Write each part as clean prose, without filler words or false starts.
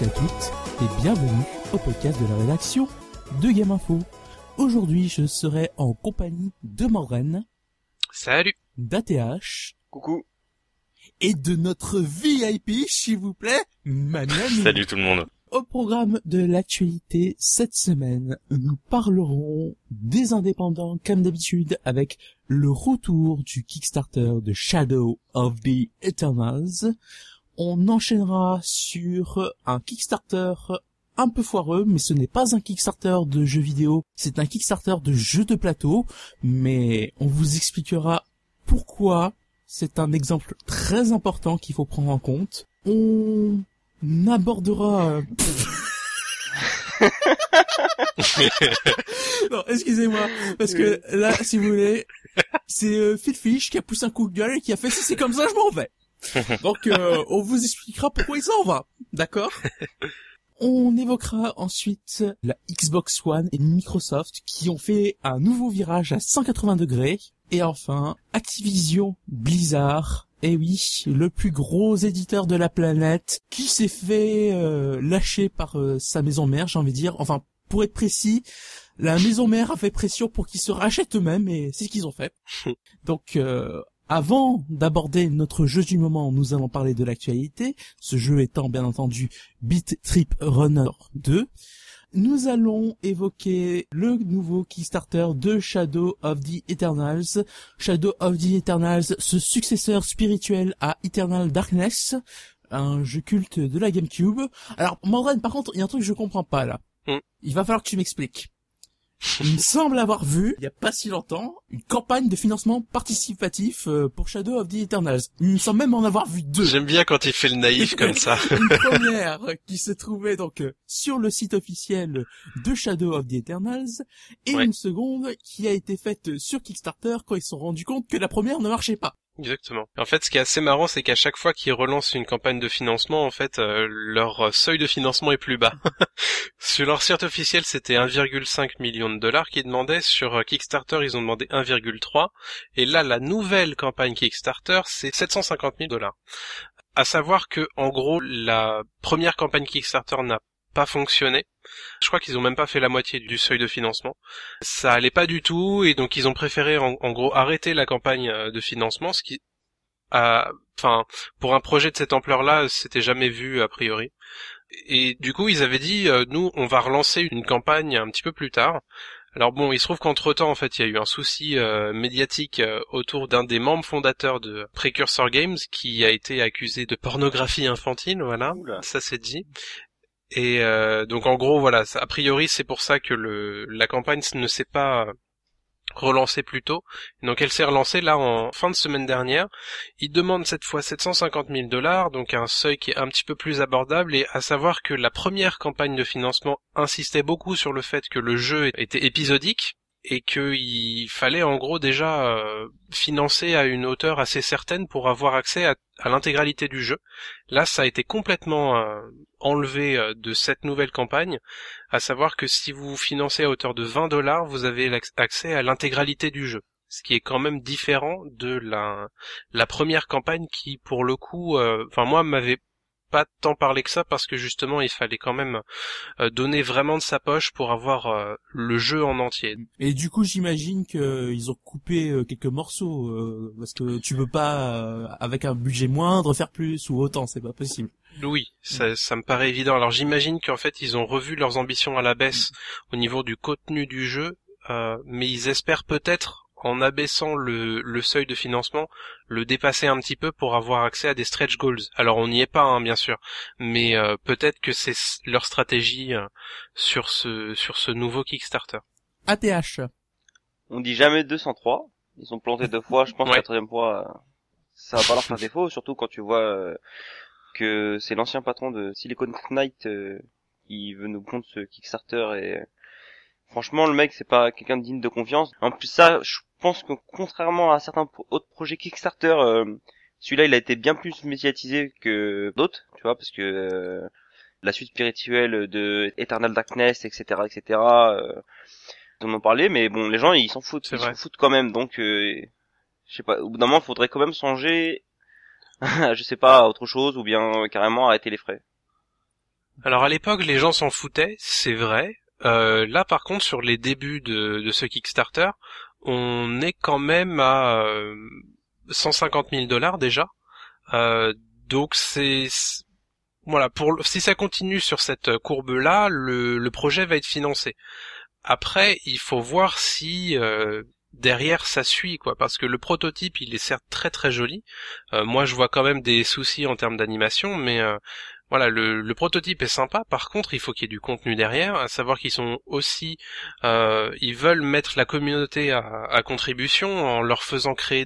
tous et à toutes, et bienvenue au podcast de la rédaction de Game Info. Aujourd'hui, je serai en compagnie de Morren. Salut. d'ATH. Coucou. Et de notre VIP, s'il vous plaît, Manuel. Salut tout le monde. Au programme de l'actualité cette semaine, nous parlerons des indépendants comme d'habitude avec le retour du Kickstarter de Shadow of the Eternals. On enchaînera sur un Kickstarter un peu foireux, mais ce n'est pas un Kickstarter de jeux vidéo, c'est un Kickstarter de jeux de plateau, mais on vous expliquera pourquoi c'est un exemple très important qu'il faut prendre en compte. On abordera... Non, excusez-moi, parce que là, si vous voulez, c'est Fitfish qui a poussé un coup de gueule et qui a fait « si c'est comme ça, je m'en vais ». Donc, on vous expliquera pourquoi il s'en va, d'accord? On évoquera ensuite la Xbox One et Microsoft qui ont fait un nouveau virage à 180 degrés. Et enfin, Activision Blizzard, eh oui, le plus gros éditeur de la planète, qui s'est fait lâcher par sa maison mère, j'ai envie de dire. Enfin, pour être précis, la maison mère a fait pression pour qu'ils se rachètent eux-mêmes, et c'est ce qu'ils ont fait. Donc, avant d'aborder notre jeu du moment, nous allons parler de l'actualité, ce jeu étant bien entendu Beat Trip Runner 2. Nous allons évoquer le nouveau Kickstarter de Shadow of the Eternals. Shadow of the Eternals, ce successeur spirituel à Eternal Darkness, un jeu culte de la GameCube. Alors, Morgan, par contre, il y a un truc que je comprends pas là. Il va falloir que tu m'expliques. Il me semble avoir vu, il y a pas si longtemps, une campagne de financement participatif pour Shadow of the Eternals. Il me semble même en avoir vu deux. J'aime bien quand il fait le naïf comme ça. Une première qui se trouvait donc sur le site officiel de Shadow of the Eternals, et une seconde qui a été faite sur Kickstarter quand ils se sont rendus compte que la première ne marchait pas. Exactement. En fait, ce qui est assez marrant, c'est qu'à chaque fois qu'ils relancent une campagne de financement, en fait, leur seuil de financement est plus bas. Sur leur site officiel, c'était 1,5 million de dollars qu'ils demandaient. Sur Kickstarter, ils ont demandé 1,3. Et là, la nouvelle campagne Kickstarter, c'est 750 000 dollars. À savoir que, en gros, la première campagne Kickstarter n'a pas fonctionné. Je crois qu'ils ont même pas fait la moitié du seuil de financement. Ça allait pas du tout, et donc ils ont préféré en gros arrêter la campagne de financement, ce qui pour un projet de cette ampleur-là, c'était jamais vu a priori. Et du coup, ils avaient dit nous, on va relancer une campagne un petit peu plus tard. Alors bon, il se trouve qu'entre-temps, en fait, il y a eu un souci médiatique autour d'un des membres fondateurs de Precursor Games qui a été accusé de pornographie infantile, voilà. Oula. Ça c'est dit. Et donc en gros voilà, a priori c'est pour ça que la campagne ne s'est pas relancée plus tôt. Donc elle s'est relancée là en fin de semaine dernière. Ils demandent cette fois 750 000 dollars, donc un seuil qui est un petit peu plus abordable, et à savoir que la première campagne de financement insistait beaucoup sur le fait que le jeu était épisodique et qu'il fallait en gros déjà financer à une hauteur assez certaine pour avoir accès à l'intégralité du jeu. Là, ça a été complètement enlevé de cette nouvelle campagne, à savoir que si vous financez à hauteur de 20 dollars, vous avez accès à l'intégralité du jeu. Ce qui est quand même différent de la première campagne qui, pour le coup, moi, m'avait pas tant parlé que ça, parce que justement il fallait quand même donner vraiment de sa poche pour avoir le jeu en entier. Et du coup j'imagine que ils ont coupé quelques morceaux parce que tu veux pas avec un budget moindre faire plus ou autant, c'est pas possible. Oui, ça me paraît évident. Alors j'imagine qu'en fait ils ont revu leurs ambitions à la baisse au niveau du contenu du jeu, mais ils espèrent peut-être, en abaissant le seuil de financement, le dépasser un petit peu pour avoir accès à des stretch goals. Alors on n'y est pas, bien sûr, mais peut-être que c'est leur stratégie sur ce nouveau Kickstarter. ATH. On dit jamais 203. Ils ont planté 2 fois, je pense que la 3e fois, ça va pas leur faire défaut, surtout quand tu vois que c'est l'ancien patron de Silicon Knight qui veut nous prendre ce Kickstarter, et franchement le mec c'est pas quelqu'un de digne de confiance. En plus ça, je pense que contrairement à certains autres projets Kickstarter, celui-là il a été bien plus médiatisé que d'autres, tu vois, parce que la suite spirituelle de Eternal Darkness, etc., ils en ont parlé, mais bon, les gens ils s'en foutent, s'en foutent quand même, donc je sais pas, au bout d'un moment il faudrait quand même songer je sais pas, à autre chose, ou bien carrément arrêter les frais. Alors à l'époque, les gens s'en foutaient, c'est vrai. Là, par contre, sur les débuts de ce Kickstarter, on est quand même à 150 000 $ déjà. Donc voilà, si ça continue sur cette courbe-là, le projet va être financé. Après, il faut voir si derrière ça suit, quoi, parce que le prototype, il est certes très très joli. Moi, je vois quand même des soucis en termes d'animation, mais voilà, le prototype est sympa. Par contre, il faut qu'il y ait du contenu derrière, à savoir qu'ils sont aussi, ils veulent mettre la communauté à contribution en leur faisant créer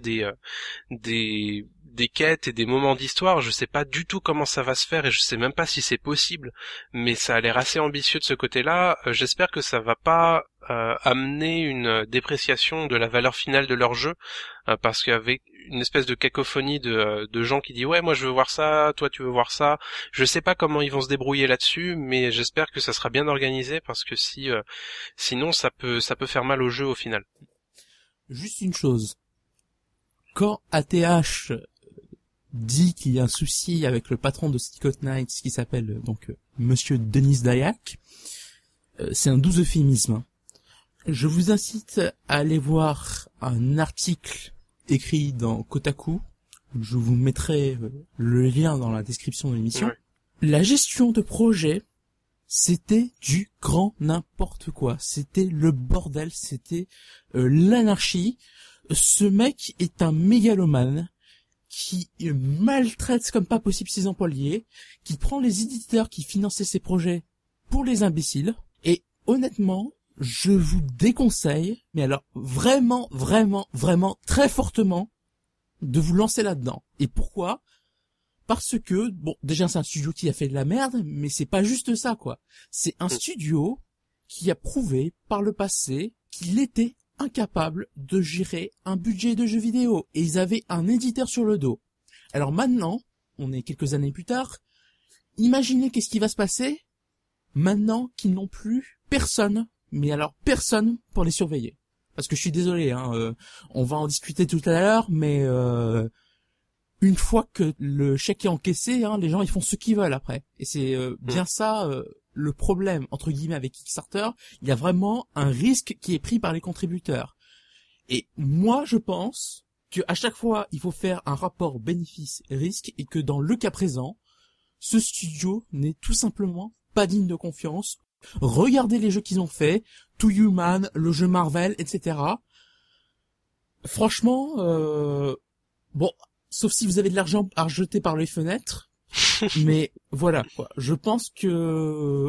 des quêtes et des moments d'histoire. Je sais pas du tout comment ça va se faire et je sais même pas si c'est possible, mais ça a l'air assez ambitieux de ce côté-là. J'espère que ça va pas amener une dépréciation de la valeur finale de leur jeu, parce qu'avec une espèce de cacophonie de gens qui disent ouais, moi je veux voir ça, toi tu veux voir ça. Je sais pas comment ils vont se débrouiller là-dessus, mais j'espère que ça sera bien organisé, parce que sinon ça peut faire mal au jeu au final. Juste une chose. Quand ATH dit qu'il y a un souci avec le patron de Silly Knights qui s'appelle donc Monsieur Denis Dayak, c'est un doux euphémisme. Hein. Je vous incite à aller voir un article écrit dans Kotaku. Je vous mettrai le lien dans la description de l'émission. Ouais. La gestion de projet, c'était du grand n'importe quoi. C'était le bordel, c'était l'anarchie. Ce mec est un mégalomane qui maltraite comme pas possible ses employés, qui prend les éditeurs qui finançaient ses projets pour les imbéciles. Et honnêtement, je vous déconseille, mais alors vraiment, vraiment, vraiment très fortement, de vous lancer là-dedans. Et pourquoi ? Parce que, bon, déjà c'est un studio qui a fait de la merde, mais c'est pas juste ça, quoi. C'est un studio qui a prouvé par le passé qu'il était incapable de gérer un budget de jeux vidéo. Et ils avaient un éditeur sur le dos. Alors maintenant, on est quelques années plus tard, imaginez qu'est-ce qui va se passer maintenant qu'ils n'ont plus personne, mais alors personne pour les surveiller. Parce que je suis désolé, hein, on va en discuter tout à l'heure, mais une fois que le chèque est encaissé, hein, les gens ils font ce qu'ils veulent après. Et c'est bien ça le problème entre guillemets avec Kickstarter. Il y a vraiment un risque qui est pris par les contributeurs. Et moi je pense que à chaque fois il faut faire un rapport bénéfice-risque et que dans le cas présent, ce studio n'est tout simplement pas digne de confiance. Regardez les jeux qu'ils ont fait, To Human, le jeu Marvel, etc. Franchement, bon, sauf si vous avez de l'argent à rejeter par les fenêtres, mais voilà, quoi. Je pense que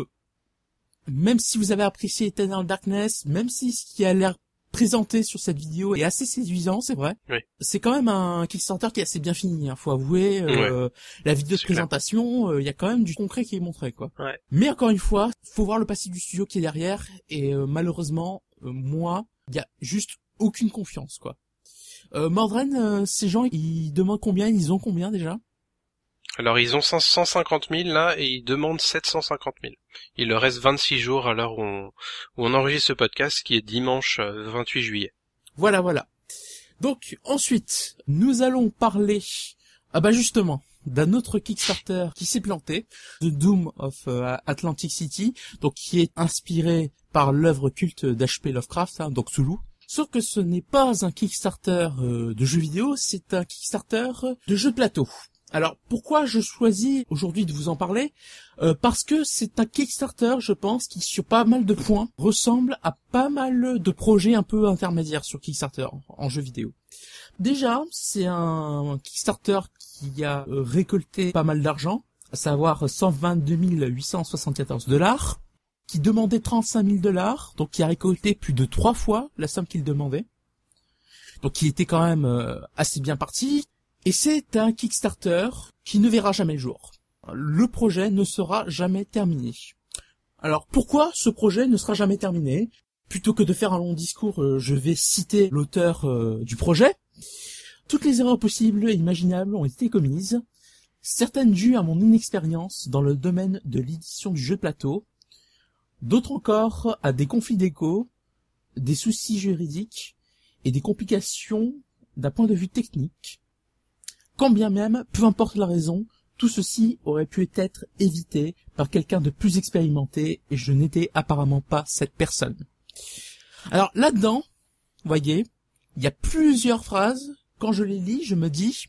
même si vous avez apprécié Eternal Darkness, même si ce qui a l'air présenté sur cette vidéo est assez séduisant, c'est vrai. Oui. C'est quand même un Kickstarter qui est assez bien fini, hein, faut avouer. La vidéo de présentation, il y a quand même du concret qui est montré, quoi. Ouais. Mais encore une fois, faut voir le passé du studio qui est derrière, et malheureusement, moi, il y a juste aucune confiance, quoi. Mordren, ces gens, ils demandent combien? Ils ont combien déjà? Alors ils ont 150 000 là et ils demandent 750 000. Il leur reste 26 jours à l'heure où on enregistre ce podcast, qui est dimanche 28 juillet. Voilà. Donc ensuite, nous allons parler, justement, d'un autre Kickstarter qui s'est planté, The Doom of Atlantic City, donc qui est inspiré par l'œuvre culte d'H.P. Lovecraft, hein, donc Cthulhu. Sauf que ce n'est pas un Kickstarter de jeux vidéo, c'est un Kickstarter de jeux de plateau. Alors, pourquoi je choisis aujourd'hui de vous en parler ? Parce que c'est un Kickstarter, je pense, qui sur pas mal de points ressemble à pas mal de projets un peu intermédiaires sur Kickstarter en jeux vidéo. Déjà, c'est un Kickstarter qui a récolté pas mal d'argent, à savoir 122 874 $, qui demandait 35 000 $, donc qui a récolté plus de 3 fois la somme qu'il demandait. Donc il était quand même assez bien parti. Et c'est un Kickstarter qui ne verra jamais le jour. Le projet ne sera jamais terminé. Alors pourquoi ce projet ne sera jamais terminé ? Plutôt que de faire un long discours, je vais citer l'auteur du projet. Toutes les erreurs possibles et imaginables ont été commises. Certaines dues à mon inexpérience dans le domaine de l'édition du jeu de plateau. D'autres encore à des conflits d'écho, des soucis juridiques et des complications d'un point de vue technique. Quand bien même, peu importe la raison, tout ceci aurait pu être évité par quelqu'un de plus expérimenté et je n'étais apparemment pas cette personne. Alors là-dedans, vous voyez, il y a plusieurs phrases, quand je les lis, je me dis,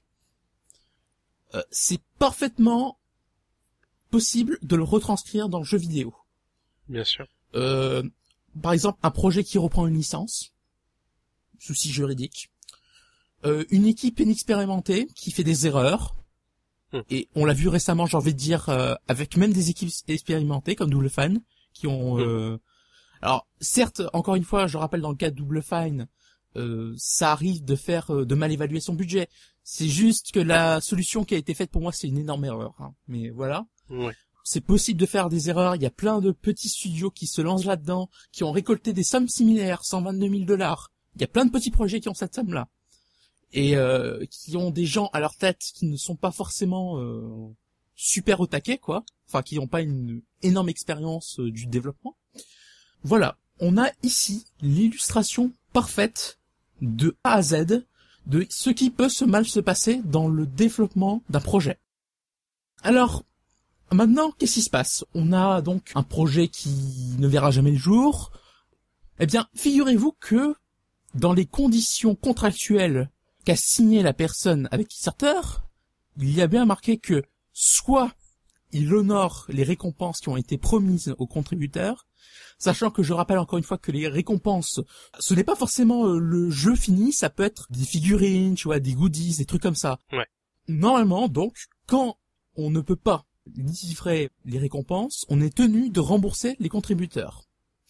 c'est parfaitement possible de le retranscrire dans le jeu vidéo. Bien sûr. Par exemple, un projet qui reprend une licence, souci juridique, une équipe inexpérimentée qui fait des erreurs, et on l'a vu récemment, j'ai envie de dire, avec même des équipes expérimentées comme Double Fine, qui ont... Alors, certes, encore une fois, je rappelle dans le cas de Double Fine, ça arrive de faire de mal évaluer son budget. C'est juste que la solution qui a été faite pour moi, c'est une énorme erreur. Hein. Mais voilà. Ouais. C'est possible de faire des erreurs. Il y a plein de petits studios qui se lancent là-dedans, qui ont récolté des sommes similaires, 122 000 $. Il y a plein de petits projets qui ont cette somme-là. Et qui ont des gens à leur tête qui ne sont pas forcément super au taquet, quoi. Enfin, qui n'ont pas une énorme expérience du développement. Voilà. On a ici l'illustration parfaite de A à Z de ce qui peut mal se passer dans le développement d'un projet. Alors, maintenant, qu'est-ce qui se passe? On a donc un projet qui ne verra jamais le jour. Eh bien, figurez-vous que dans les conditions contractuelles qu'a signé la personne avec Kickstarter, il y a bien marqué que soit il honore les récompenses qui ont été promises aux contributeurs, sachant que je rappelle encore une fois que les récompenses, ce n'est pas forcément le jeu fini, ça peut être des figurines, tu vois, des goodies, des trucs comme ça. Ouais. Normalement, donc, quand on ne peut pas livrer les récompenses, on est tenu de rembourser les contributeurs.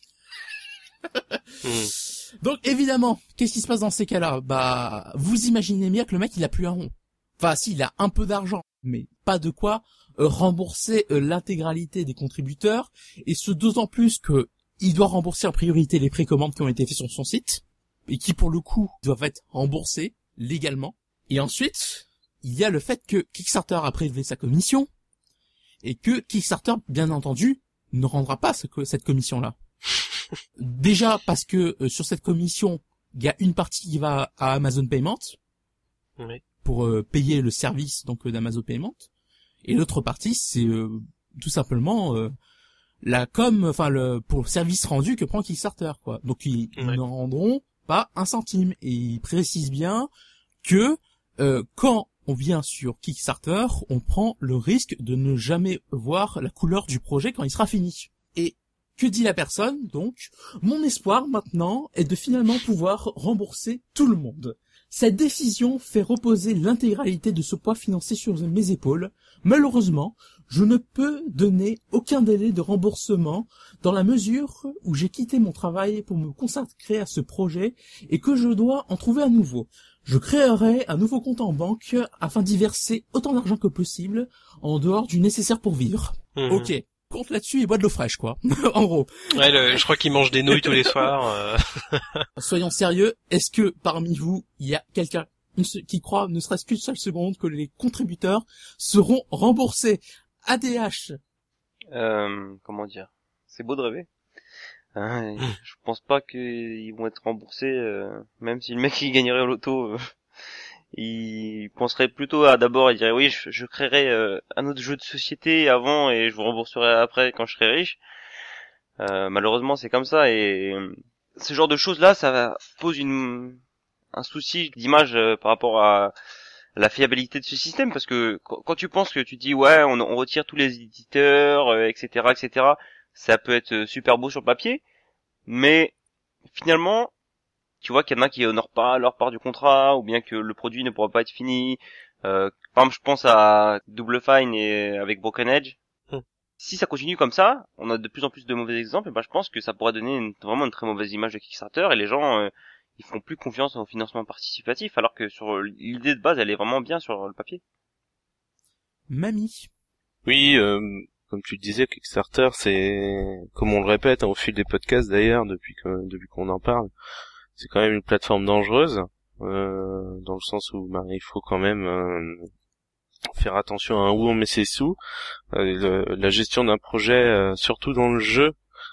Donc, évidemment, qu'est-ce qui se passe dans ces cas-là? Bah, vous imaginez bien que le mec, il a plus un rond. Enfin, si, il a un peu d'argent, mais pas de quoi rembourser l'intégralité des contributeurs, et ce d'autant plus que il doit rembourser en priorité les précommandes qui ont été faites sur son site, et qui pour le coup doivent être remboursées légalement. Et ensuite, il y a le fait que Kickstarter a prélevé sa commission, et que Kickstarter, bien entendu, ne rendra pas cette commission-là. Déjà parce que sur cette commission, il y a une partie qui va à Amazon Payment, oui, pour payer le service donc d'Amazon Payment, et l'autre partie c'est tout simplement la com, enfin pour le service rendu que prend Kickstarter, quoi. Donc ils ne rendront pas un centime, et ils précisent bien que quand on vient sur Kickstarter, on prend le risque de ne jamais voir la couleur du projet quand il sera fini. Et que dit la personne? Donc, mon espoir maintenant est de finalement pouvoir rembourser tout le monde. Cette décision fait reposer l'intégralité de ce poids financier sur mes épaules. Malheureusement, je ne peux donner aucun délai de remboursement dans la mesure où j'ai quitté mon travail pour me consacrer à ce projet et que je dois en trouver un nouveau. Je créerai un nouveau compte en banque afin d'y verser autant d'argent que possible en dehors du nécessaire pour vivre. Ok. Compte là-dessus et bois de l'eau fraîche, quoi. En gros. Ouais, je crois qu'il mange des nouilles tous les soirs. Soyons sérieux, est-ce que parmi vous, il y a quelqu'un qui croit, ne serait-ce qu'une seule seconde, que les contributeurs seront remboursés? ADH. Comment dire? C'est beau de rêver. Je pense pas qu'ils vont être remboursés, même si le mec il gagnerait au loto. Il penserait plutôt à d'abord, il dirait oui, je créerai un autre jeu de société avant et je vous rembourserai après quand je serai riche. Malheureusement c'est comme ça, et ce genre de choses là, ça pose un souci d'image par rapport à la fiabilité de ce système, parce que quand tu penses que tu dis ouais on retire tous les éditeurs, etc., ça peut être super beau sur le papier, mais finalement tu vois qu'il y en a qui honorent pas leur part du contrat, ou bien que le produit ne pourra pas être fini. Par exemple, je pense à Double Fine et avec Broken Edge. Si ça continue comme ça, on a de plus en plus de mauvais exemples, et ben je pense que ça pourrait donner vraiment une très mauvaise image de Kickstarter, et les gens ils font plus confiance au financement participatif, alors que sur l'idée de base elle est vraiment bien sur le papier. Mamie. Oui, comme tu le disais, Kickstarter, c'est, comme on le répète au fil des podcasts d'ailleurs, depuis qu'on en parle, c'est quand même une plateforme dangereuse, dans le sens où il faut quand même faire attention à où on met ses sous. La gestion d'un projet, surtout dans le jeu,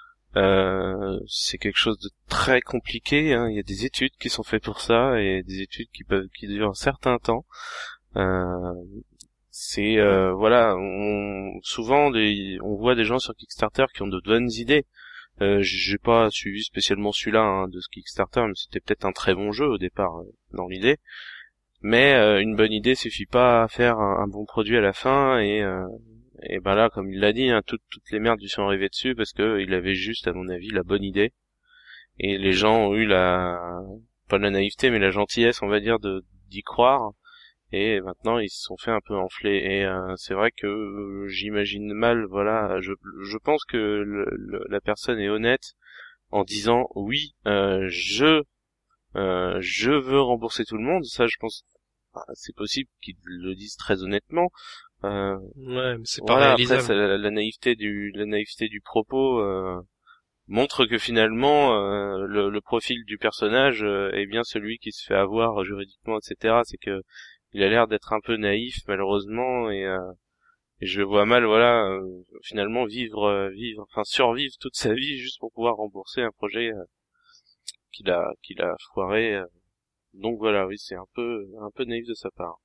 c'est quelque chose de très compliqué, hein. Il y a des études qui sont faites pour ça, et des études qui durent un certain temps. c'est voilà, souvent on voit des gens sur Kickstarter qui ont de bonnes idées. J'ai pas suivi spécialement celui-là de ce Kickstarter, mais c'était peut-être un très bon jeu au départ dans l'idée. Mais une bonne idée suffit pas à faire un bon produit à la fin, et ben là, comme il l'a dit, toutes les merdes lui sont arrivées dessus parce que il avait juste, à mon avis, la bonne idée, et les gens ont eu pas la naïveté, mais la gentillesse, on va dire, d'y croire. Et maintenant ils se sont fait un peu enfler, et c'est vrai que j'imagine mal, voilà, je pense que la personne est honnête en disant oui, je veux rembourser tout le monde. Ça, je pense, c'est possible qu'ils le disent très honnêtement. Ouais, mais c'est pas voilà, réalisable. après, la naïveté du propos montre que finalement le profil du personnage est bien celui qui se fait avoir juridiquement, etc. C'est que il a l'air d'être un peu naïf, malheureusement, et je le vois mal, voilà, finalement survivre toute sa vie juste pour pouvoir rembourser un projet qu'il a foiré. Donc voilà, oui, c'est un peu naïf de sa part.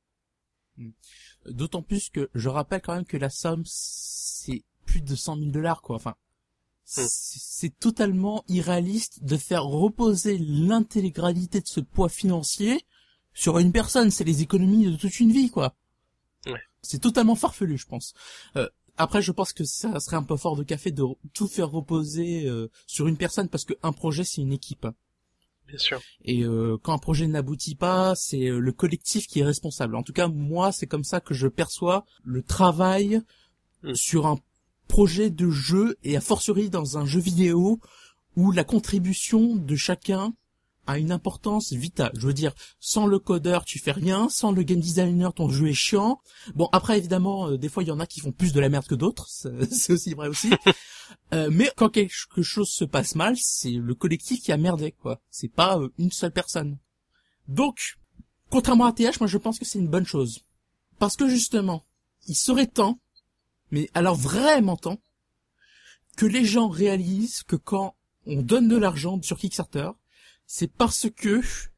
D'autant plus que je rappelle quand même que la somme, c'est plus de $100,000, quoi. Enfin, c'est totalement irréaliste de faire reposer l'intégralité de ce poids financier sur une personne. C'est les économies de toute une vie, quoi. Ouais. C'est totalement farfelu, je pense. Après, je pense que ça serait un peu fort de café de tout faire reposer sur une personne, parce que un projet, c'est une équipe. Bien sûr. Et quand un projet n'aboutit pas, c'est le collectif qui est responsable. En tout cas, moi, c'est comme ça que je perçois le travail sur un projet de jeu, et a fortiori dans un jeu vidéo où la contribution de chacun a une importance vitale. Je veux dire, sans le codeur, tu fais rien. Sans le game designer, ton jeu est chiant. Bon, après, évidemment, des fois, il y en a qui font plus de la merde que d'autres. C'est aussi vrai aussi. Mais quand quelque chose se passe mal, c'est le collectif qui a merdé, quoi. C'est pas une seule personne. Donc, contrairement à TH, moi, je pense que c'est une bonne chose. Parce que, justement, il serait temps, mais alors vraiment temps, que les gens réalisent que quand on donne de l'argent sur Kickstarter, c'est parce que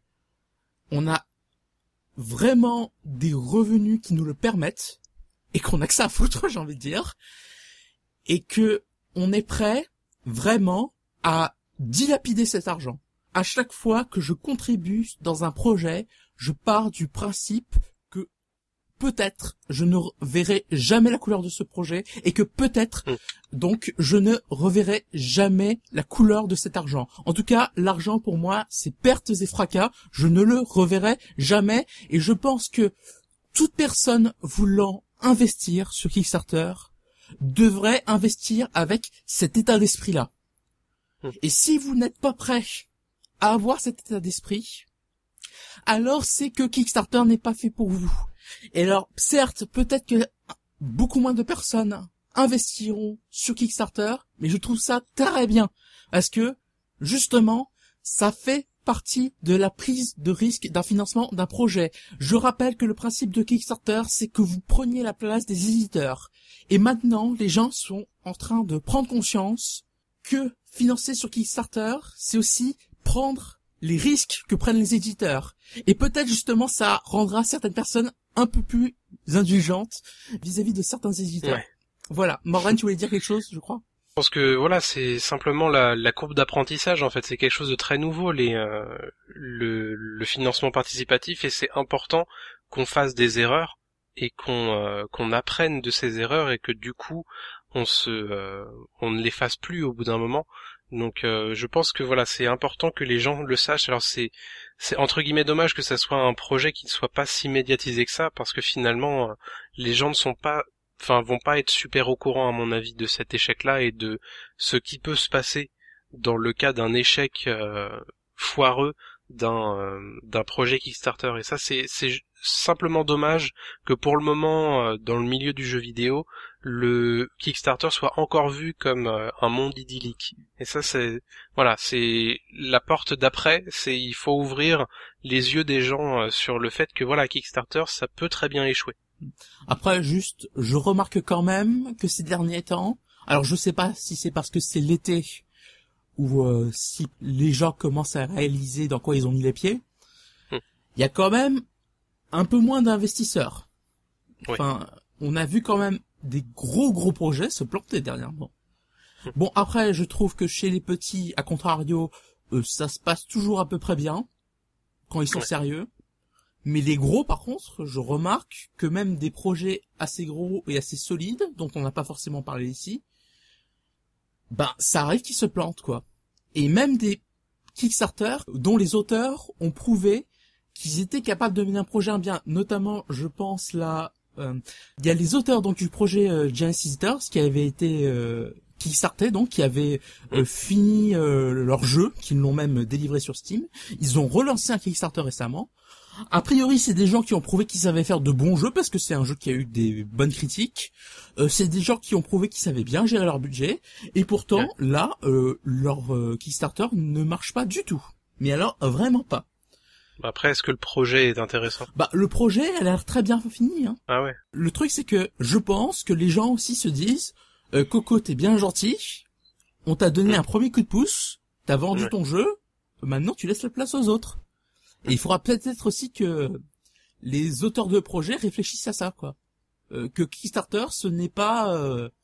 on a vraiment des revenus qui nous le permettent, et qu'on a que ça à foutre, j'ai envie de dire, et que on est prêt vraiment à dilapider cet argent. À chaque fois que je contribue dans un projet, je pars du principe que peut-être je ne verrai jamais la couleur de ce projet, et que peut-être donc je ne reverrai jamais la couleur de cet argent. En tout cas, l'argent pour moi, c'est pertes et fracas, je ne le reverrai jamais, et je pense que toute personne voulant investir sur Kickstarter devrait investir avec cet état d'esprit-là. Et si vous n'êtes pas prêt à avoir cet état d'esprit, alors c'est que Kickstarter n'est pas fait pour vous. Et alors, certes, peut-être que beaucoup moins de personnes investiront sur Kickstarter, mais je trouve ça très bien, parce que, justement, ça fait partie de la prise de risque d'un financement d'un projet. Je rappelle que le principe de Kickstarter, c'est que vous preniez la place des éditeurs. Et maintenant, les gens sont en train de prendre conscience que financer sur Kickstarter, c'est aussi prendre les risques que prennent les éditeurs. Et peut-être justement ça rendra certaines personnes un peu plus indulgentes vis-à-vis de certains éditeurs. Ouais. Voilà. Morane, tu voulais dire quelque chose, je crois? Je pense que voilà, c'est simplement la courbe d'apprentissage, en fait. C'est quelque chose de très nouveau, le financement participatif, et c'est important qu'on fasse des erreurs et qu'on apprenne de ces erreurs, et que du coup on ne les fasse plus au bout d'un moment. Donc je pense que voilà, c'est important que les gens le sachent. Alors c'est entre guillemets dommage que ça soit un projet qui ne soit pas si médiatisé que ça, parce que finalement les gens vont pas être super au courant, à mon avis, de cet échec-là et de ce qui peut se passer dans le cas d'un échec foireux d'un projet Kickstarter. Et ça, c'est simplement dommage que pour le moment, dans le milieu du jeu vidéo, le Kickstarter soit encore vu comme un monde idyllique. Et ça, c'est la porte d'après. Il faut ouvrir les yeux des gens sur le fait que voilà, Kickstarter, ça peut très bien échouer. Après, juste, je remarque quand même que ces derniers temps, alors je sais pas si c'est parce que c'est l'été ou si les gens commencent à réaliser dans quoi ils ont mis les pieds, il y a quand même un peu moins d'investisseurs. Oui. Enfin, on a vu quand même des gros projets se planter dernièrement. Bon, après, je trouve que chez les petits, à contrario, ça se passe toujours à peu près bien, quand ils sont sérieux. Mais les gros, par contre, je remarque que même des projets assez gros et assez solides, dont on n'a pas forcément parlé ici, ça arrive qu'ils se plantent, quoi. Et même des Kickstarter, dont les auteurs ont prouvé qu'ils étaient capables de mener un projet bien. Notamment, je pense là, il y a les auteurs donc du projet Genesis Visitors qui avait été Kickstarter, donc qui avaient fini leur jeu, qu'ils l'ont même délivré sur Steam. Ils ont relancé un Kickstarter récemment. A priori, c'est des gens qui ont prouvé qu'ils savaient faire de bons jeux parce que c'est un jeu qui a eu des bonnes critiques. C'est des gens qui ont prouvé qu'ils savaient bien gérer leur budget. Et pourtant, là, leur Kickstarter ne marche pas du tout. Mais alors, vraiment pas. Après, est-ce que le projet est intéressant? Le projet a l'air très bien fini. Hein. Ah ouais. Le truc, c'est que je pense que les gens aussi se disent Coco, t'es bien gentil. On t'a donné un premier coup de pouce. T'as vendu ton jeu. Maintenant, tu laisses la place aux autres. Et il faudra peut-être aussi que les auteurs de projets réfléchissent à ça, quoi. Que Kickstarter, ce n'est pas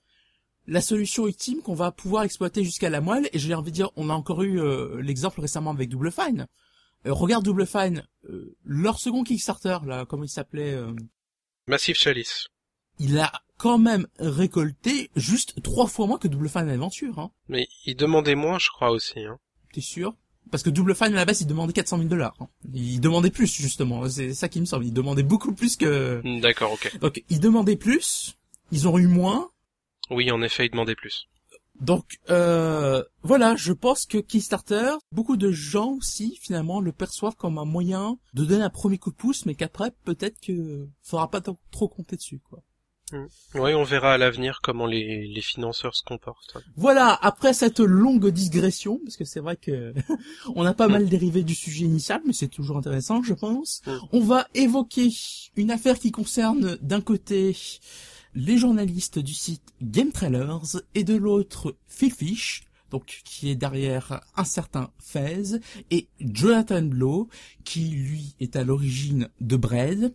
la solution ultime qu'on va pouvoir exploiter jusqu'à la moelle. Et j'ai envie de dire, on a encore eu l'exemple récemment avec Double Fine. Regarde Double Fine, leur second Kickstarter, là, comment il s'appelait Massive Chalice. Il a quand même récolté juste 3 fois moins que Double Fine Adventure. Hein. Mais il demandait moins, je crois aussi. Hein. T'es sûr? Parce que Double Fine à la base, il demandait $400,000. Hein. Il demandait plus, justement. C'est ça qui me semble. Il demandait beaucoup plus que... D'accord, ok. Donc, ils demandaient plus. Ils ont eu moins. Oui, en effet, ils demandaient plus. Donc, voilà, je pense que Kickstarter, beaucoup de gens aussi, finalement, le perçoivent comme un moyen de donner un premier coup de pouce, mais qu'après, peut-être que faudra pas trop compter dessus, quoi. Oui, on verra à l'avenir comment les financeurs se comportent. Voilà, après cette longue digression, parce que c'est vrai que on a pas mal dérivé du sujet initial, mais c'est toujours intéressant, je pense. On va évoquer une affaire qui concerne d'un côté les journalistes du site Game Trailers et de l'autre Phil Fish, donc qui est derrière un certain Fez, et Jonathan Blow, qui lui est à l'origine de Braid.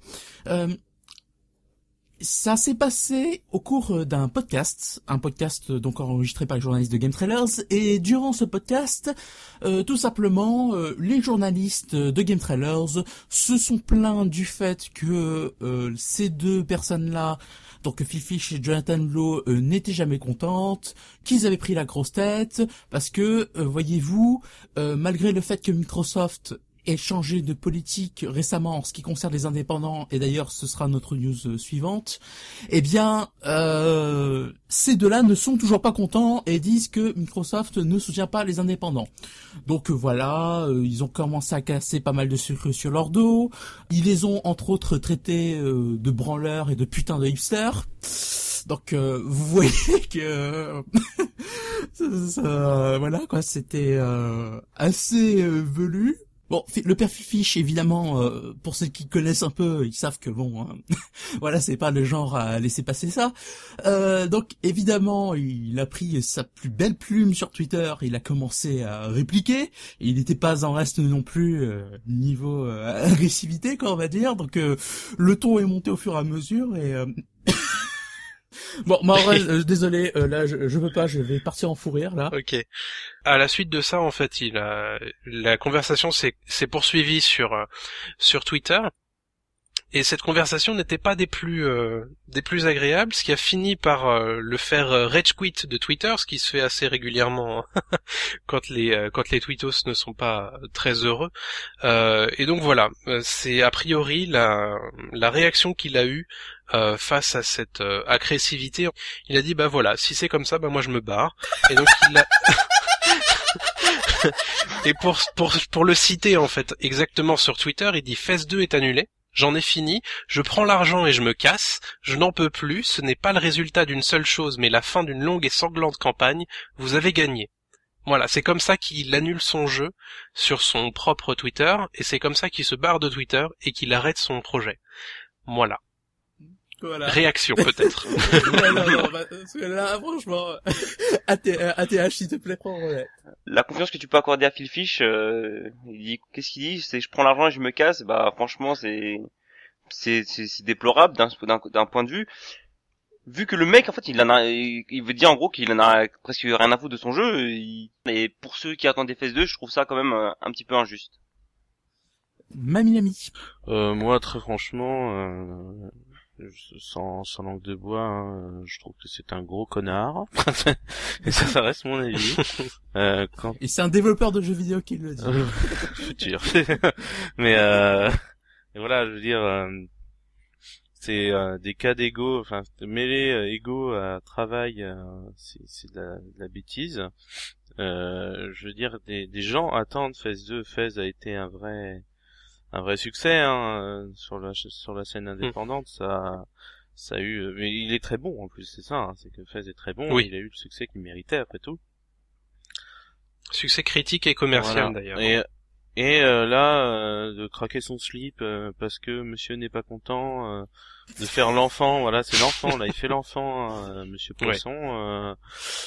Ça s'est passé au cours d'un podcast, un podcast donc enregistré par les journalistes de Game Trailers, et durant ce podcast, tout simplement, les journalistes de Game Trailers se sont plaints du fait que ces deux personnes-là, donc Phil Fish et Jonathan Blow, n'étaient jamais contentes, qu'ils avaient pris la grosse tête, parce que, voyez-vous, malgré le fait que Microsoft ait changé de politique récemment en ce qui concerne les indépendants, et d'ailleurs ce sera notre news suivante, eh bien ces deux-là ne sont toujours pas contents et disent que Microsoft ne soutient pas les indépendants. Donc voilà, ils ont commencé à casser pas mal de sucre sur leur dos, ils les ont entre autres traités de branleurs et de putains de hipsters. Donc vous voyez que voilà quoi, c'était assez velu. Bon, le père Fish, évidemment, pour ceux qui connaissent un peu, ils savent que bon, hein, voilà, c'est pas le genre à laisser passer ça. Donc, évidemment, il a pris sa plus belle plume sur Twitter, il a commencé à répliquer, et il n'était pas en reste non plus niveau agressivité, quoi, on va dire. Donc, le ton est monté au fur et à mesure, et... Bon, moi, en vrai, désolé, là, je veux pas, je vais partir en fou rire, là. Ok. À la suite de ça, en fait, la conversation s'est poursuivie sur Twitter. Et cette conversation n'était pas des plus agréables, ce qui a fini par le faire rage quit de Twitter, ce qui se fait assez régulièrement quand les tweetos ne sont pas très heureux. Et donc voilà, c'est a priori la réaction qu'il a eue face à cette agressivité. Il a dit bah voilà, si c'est comme ça, bah moi je me barre. Et donc il a et pour le citer en fait exactement sur Twitter, il dit Phase 2 est annulé. J'en ai fini, je prends l'argent et je me casse, je n'en peux plus, ce n'est pas le résultat d'une seule chose, mais la fin d'une longue et sanglante campagne, vous avez gagné. Voilà, c'est comme ça qu'il annule son jeu sur son propre Twitter, et c'est comme ça qu'il se barre de Twitter et qu'il arrête son projet. Voilà. Réaction peut-être. non, parce que là, franchement, ATH, s'il te plaît, prends relais. La confiance que tu peux accorder à Phil Fish, il dit, qu'est-ce qu'il dit? C'est je prends l'argent et je me casse. Bah franchement, c'est c'est déplorable d'un point de vue, vu que le mec en fait il veut dire en gros qu'il en a presque rien à foutre de son jeu, et pour ceux qui attendent FS2, je trouve ça quand même un petit peu injuste. Maminami. Moi, très franchement, sans langue de bois, hein, je trouve que c'est un gros connard. Et ça reste mon avis. Et c'est un développeur de jeux vidéo qui le dit. Futur. Mais et voilà, je veux dire, c'est des cas d'ego, enfin mêler ego à travail, c'est de la bêtise. Je veux dire, des gens attendent FES 2. FES a été un vrai succès hein, sur la scène indépendante. Ça a eu, mais il est très bon en plus, c'est ça, hein, c'est que FES est très bon. Oui. Il a eu le succès qu'il méritait après tout. Succès critique et commercial Voilà. d'ailleurs. Et là, de craquer son slip parce que monsieur n'est pas content, de faire l'enfant, voilà, c'est l'enfant, là, il fait l'enfant, monsieur Poisson,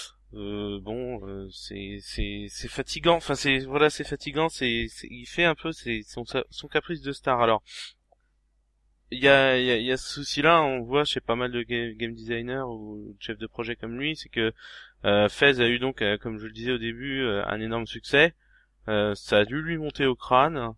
c'est fatigant, enfin c'est fatigant, il fait un peu son caprice de star. Alors, il y a ce souci-là, on voit chez pas mal de game designers ou chefs de projet comme lui, c'est que FES a eu donc, comme je le disais au début, un énorme succès. Ça a dû lui monter au crâne.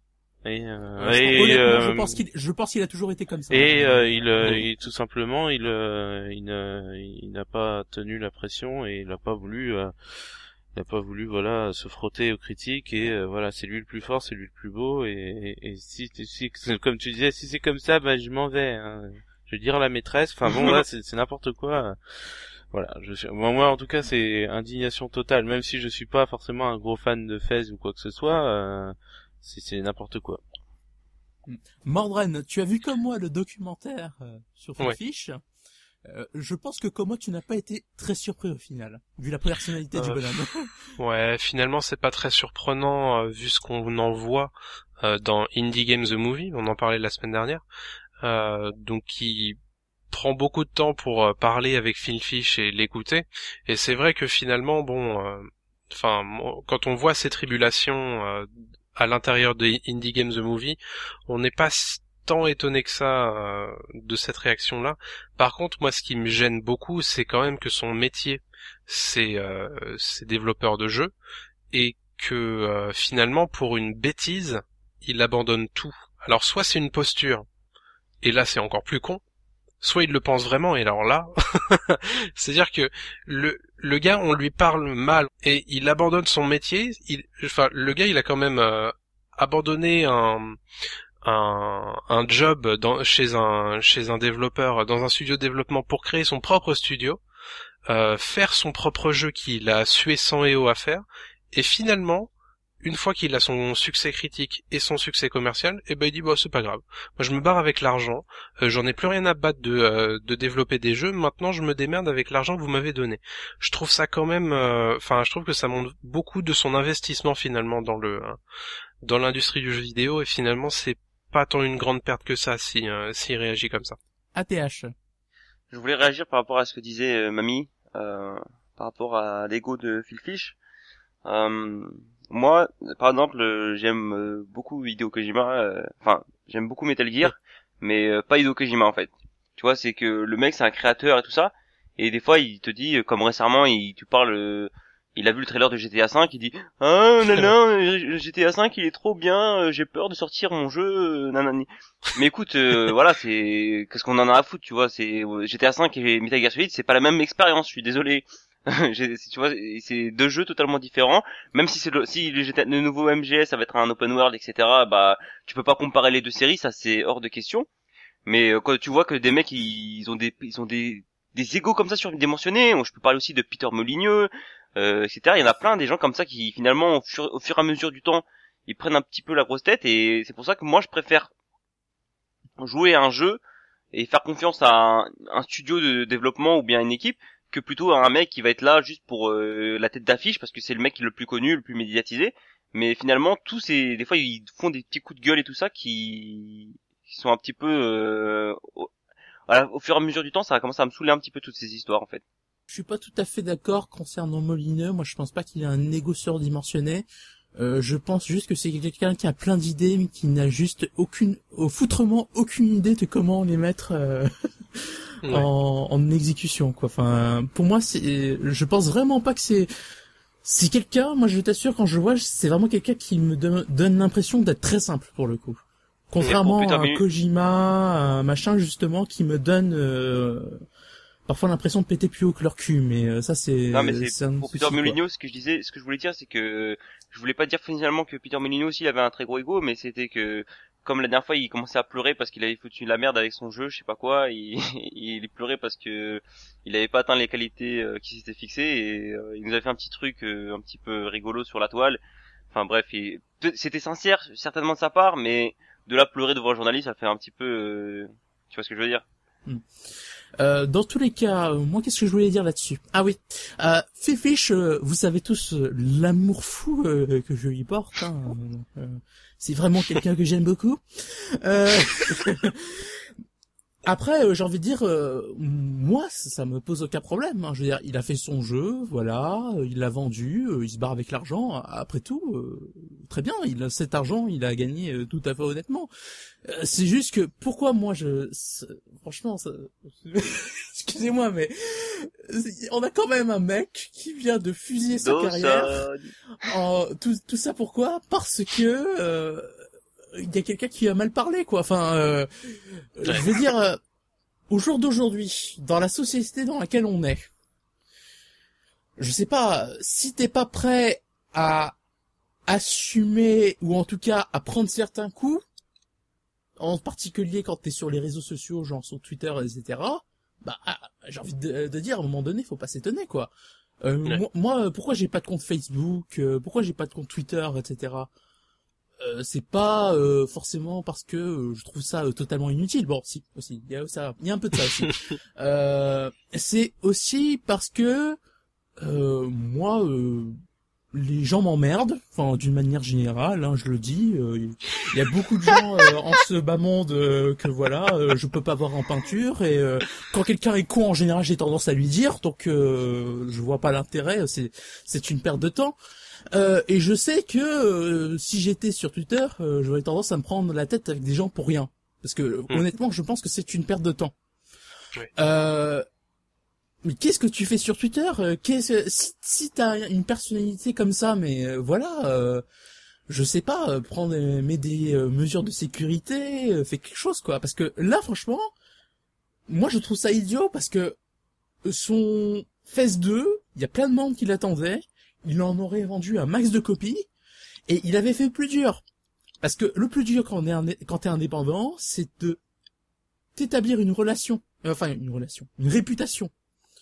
Je pense qu'il a toujours été comme ça. Et il tout simplement, il n'a pas tenu la pression et il n'a pas voulu voilà se frotter aux critiques et voilà, c'est lui le plus fort, c'est lui le plus beau et si comme tu disais, si c'est comme ça, bah je m'en vais. Hein. Je vais dire à la maîtresse. Enfin bon, là c'est n'importe quoi. Voilà, moi en tout cas c'est indignation totale, même si je suis pas forcément un gros fan de FES ou quoi que ce soit, c'est n'importe quoi. Mordren, tu as vu comme moi le documentaire sur Fish. Je pense que comme moi tu n'as pas été très surpris au final, vu la personnalité du bonhomme. Ouais, finalement c'est pas très surprenant vu ce qu'on en voit dans Indie Games The Movie, on en parlait la semaine dernière, donc qui prend beaucoup de temps pour parler avec Phil Fish et l'écouter, et c'est vrai que finalement quand on voit ces tribulations à l'intérieur de Indie Games The Movie, on n'est pas tant étonné que ça de cette réaction-là. Par contre, moi ce qui me gêne beaucoup, c'est quand même que son métier c'est développeur de jeux, et que finalement pour une bêtise, il abandonne tout. Alors soit c'est une posture, et là c'est encore plus con, soit il le pense vraiment, et alors là, c'est-à-dire que le gars, on lui parle mal, et il abandonne son métier, le gars, il a quand même abandonné un job chez un développeur, dans un studio de développement pour créer son propre studio, faire son propre jeu qu'il a sué sang et eau à faire, et finalement, une fois qu'il a son succès critique et son succès commercial, il dit c'est pas grave. Moi je me barre avec l'argent, j'en ai plus rien à battre de développer des jeux, maintenant je me démerde avec l'argent que vous m'avez donné. Je trouve ça quand même je trouve que ça montre beaucoup de son investissement finalement dans l'industrie du jeu vidéo, et finalement c'est pas tant une grande perte que ça s'il réagit comme ça. ATH. Je voulais réagir par rapport à ce que disait Mamie par rapport à l'ego de Phil Fish. Moi, par exemple, j'aime beaucoup Hideo Kojima, j'aime beaucoup Metal Gear, mais pas Hideo Kojima en fait. Tu vois, c'est que le mec c'est un créateur et tout ça, et des fois il te dit, comme récemment, il a vu le trailer de GTA 5, il dit non, le GTA 5 il est trop bien, j'ai peur de sortir mon jeu, nanani. Mais écoute, voilà, qu'est-ce qu'on en a à foutre, tu vois, c'est GTA 5 et Metal Gear Solid, c'est pas la même expérience, je suis désolé. Tu vois, c'est deux jeux totalement différents, même si le nouveau MGS ça va être un open world, etc., bah tu peux pas comparer les deux séries, ça c'est hors de question. Mais quand tu vois que des mecs ils ont des égos comme ça surdimensionnés, je peux parler aussi de Peter Molyneux, etc., il y en a plein des gens comme ça qui finalement au fur et à mesure du temps ils prennent un petit peu la grosse tête, et c'est pour ça que moi je préfère jouer à un jeu et faire confiance à un studio de développement ou bien une équipe, que plutôt un mec qui va être là juste pour la tête d'affiche parce que c'est le mec le plus connu, le plus médiatisé. Mais finalement des fois ils font des petits coups de gueule et tout ça qui sont un petit peu au fur et à mesure du temps, ça va commencer à me saouler un petit peu toutes ces histoires en fait. Je suis pas tout à fait d'accord concernant Molineux. Moi je pense pas qu'il ait un ego surdimensionné. Je pense juste que c'est quelqu'un qui a plein d'idées, mais qui n'a juste foutrement aucune idée de comment les mettre en exécution, quoi. Enfin, pour moi, je pense vraiment pas que c'est quelqu'un. Moi, je t'assure, quand je vois, c'est vraiment quelqu'un qui me donne l'impression d'être très simple pour le coup. Contrairement à un Kojima, un machin justement qui me donne parfois l'impression de péter plus haut que leur cul, mais ça c'est. Non, mais c'est pour Peter Molyneux, ce que je voulais dire, c'est que je voulais pas dire finalement que Peter Molyneux aussi il avait un très gros ego, mais c'était que comme la dernière fois il commençait à pleurer parce qu'il avait foutu la merde avec son jeu, je sais pas quoi, il pleurait parce que il avait pas atteint les qualités qui s'étaient fixées et il nous a fait un petit truc un petit peu rigolo sur la toile. Enfin bref, c'était sincère certainement de sa part, mais de la pleurer devant un journaliste, ça fait un petit peu tu vois ce que je veux dire. Dans tous les cas, moi, qu'est-ce que je voulais dire là-dessus? Ah oui, Phil Fish, vous savez tous l'amour fou que je lui porte. Hein, c'est vraiment quelqu'un que j'aime beaucoup. Après, j'ai envie de dire, moi, ça me pose aucun problème. Hein. Je veux dire, il a fait son jeu, voilà, il l'a vendu, il se barre avec l'argent. Après tout, très bien. Cet argent, il a gagné tout à fait honnêtement. C'est juste que pourquoi moi franchement, excusez-moi, mais on a quand même un mec qui vient de fusiller sa carrière. Tout ça pourquoi? Parce que il y a quelqu'un qui a mal parlé, quoi. Enfin, je veux dire, au jour d'aujourd'hui, dans la société dans laquelle on est, je sais pas, si t'es pas prêt à assumer, ou en tout cas à prendre certains coups, en particulier quand t'es sur les réseaux sociaux, genre sur Twitter, etc., bah, j'ai envie de dire, à un moment donné, faut pas s'étonner, quoi. Moi, pourquoi j'ai pas de compte Facebook, pourquoi j'ai pas de compte Twitter, etc., c'est pas forcément parce que je trouve ça totalement inutile. Bon, si aussi, il y a un peu de ça aussi. C'est aussi parce que moi les gens m'emmerdent, enfin d'une manière générale, hein, je le dis. Il y a beaucoup de gens en ce bas monde que voilà, je peux pas voir en peinture et quand quelqu'un est con en général, j'ai tendance à lui dire, donc je vois pas l'intérêt, c'est une perte de temps. Et je sais que si j'étais sur Twitter, j'aurais tendance à me prendre la tête avec des gens pour rien. Parce que honnêtement, je pense que c'est une perte de temps. Oui. Mais qu'est-ce que tu fais sur Twitter? Si t'as une personnalité comme ça, mais voilà, je sais pas, mets des mesures de sécurité, fais quelque chose quoi. Parce que là, franchement, moi je trouve ça idiot parce que son Phase 2, il y a plein de monde qui l'attendait. Il en aurait vendu un max de copies, et il avait fait plus dur. Parce que le plus dur quand t'es indépendant, c'est de t'établir une relation, une réputation.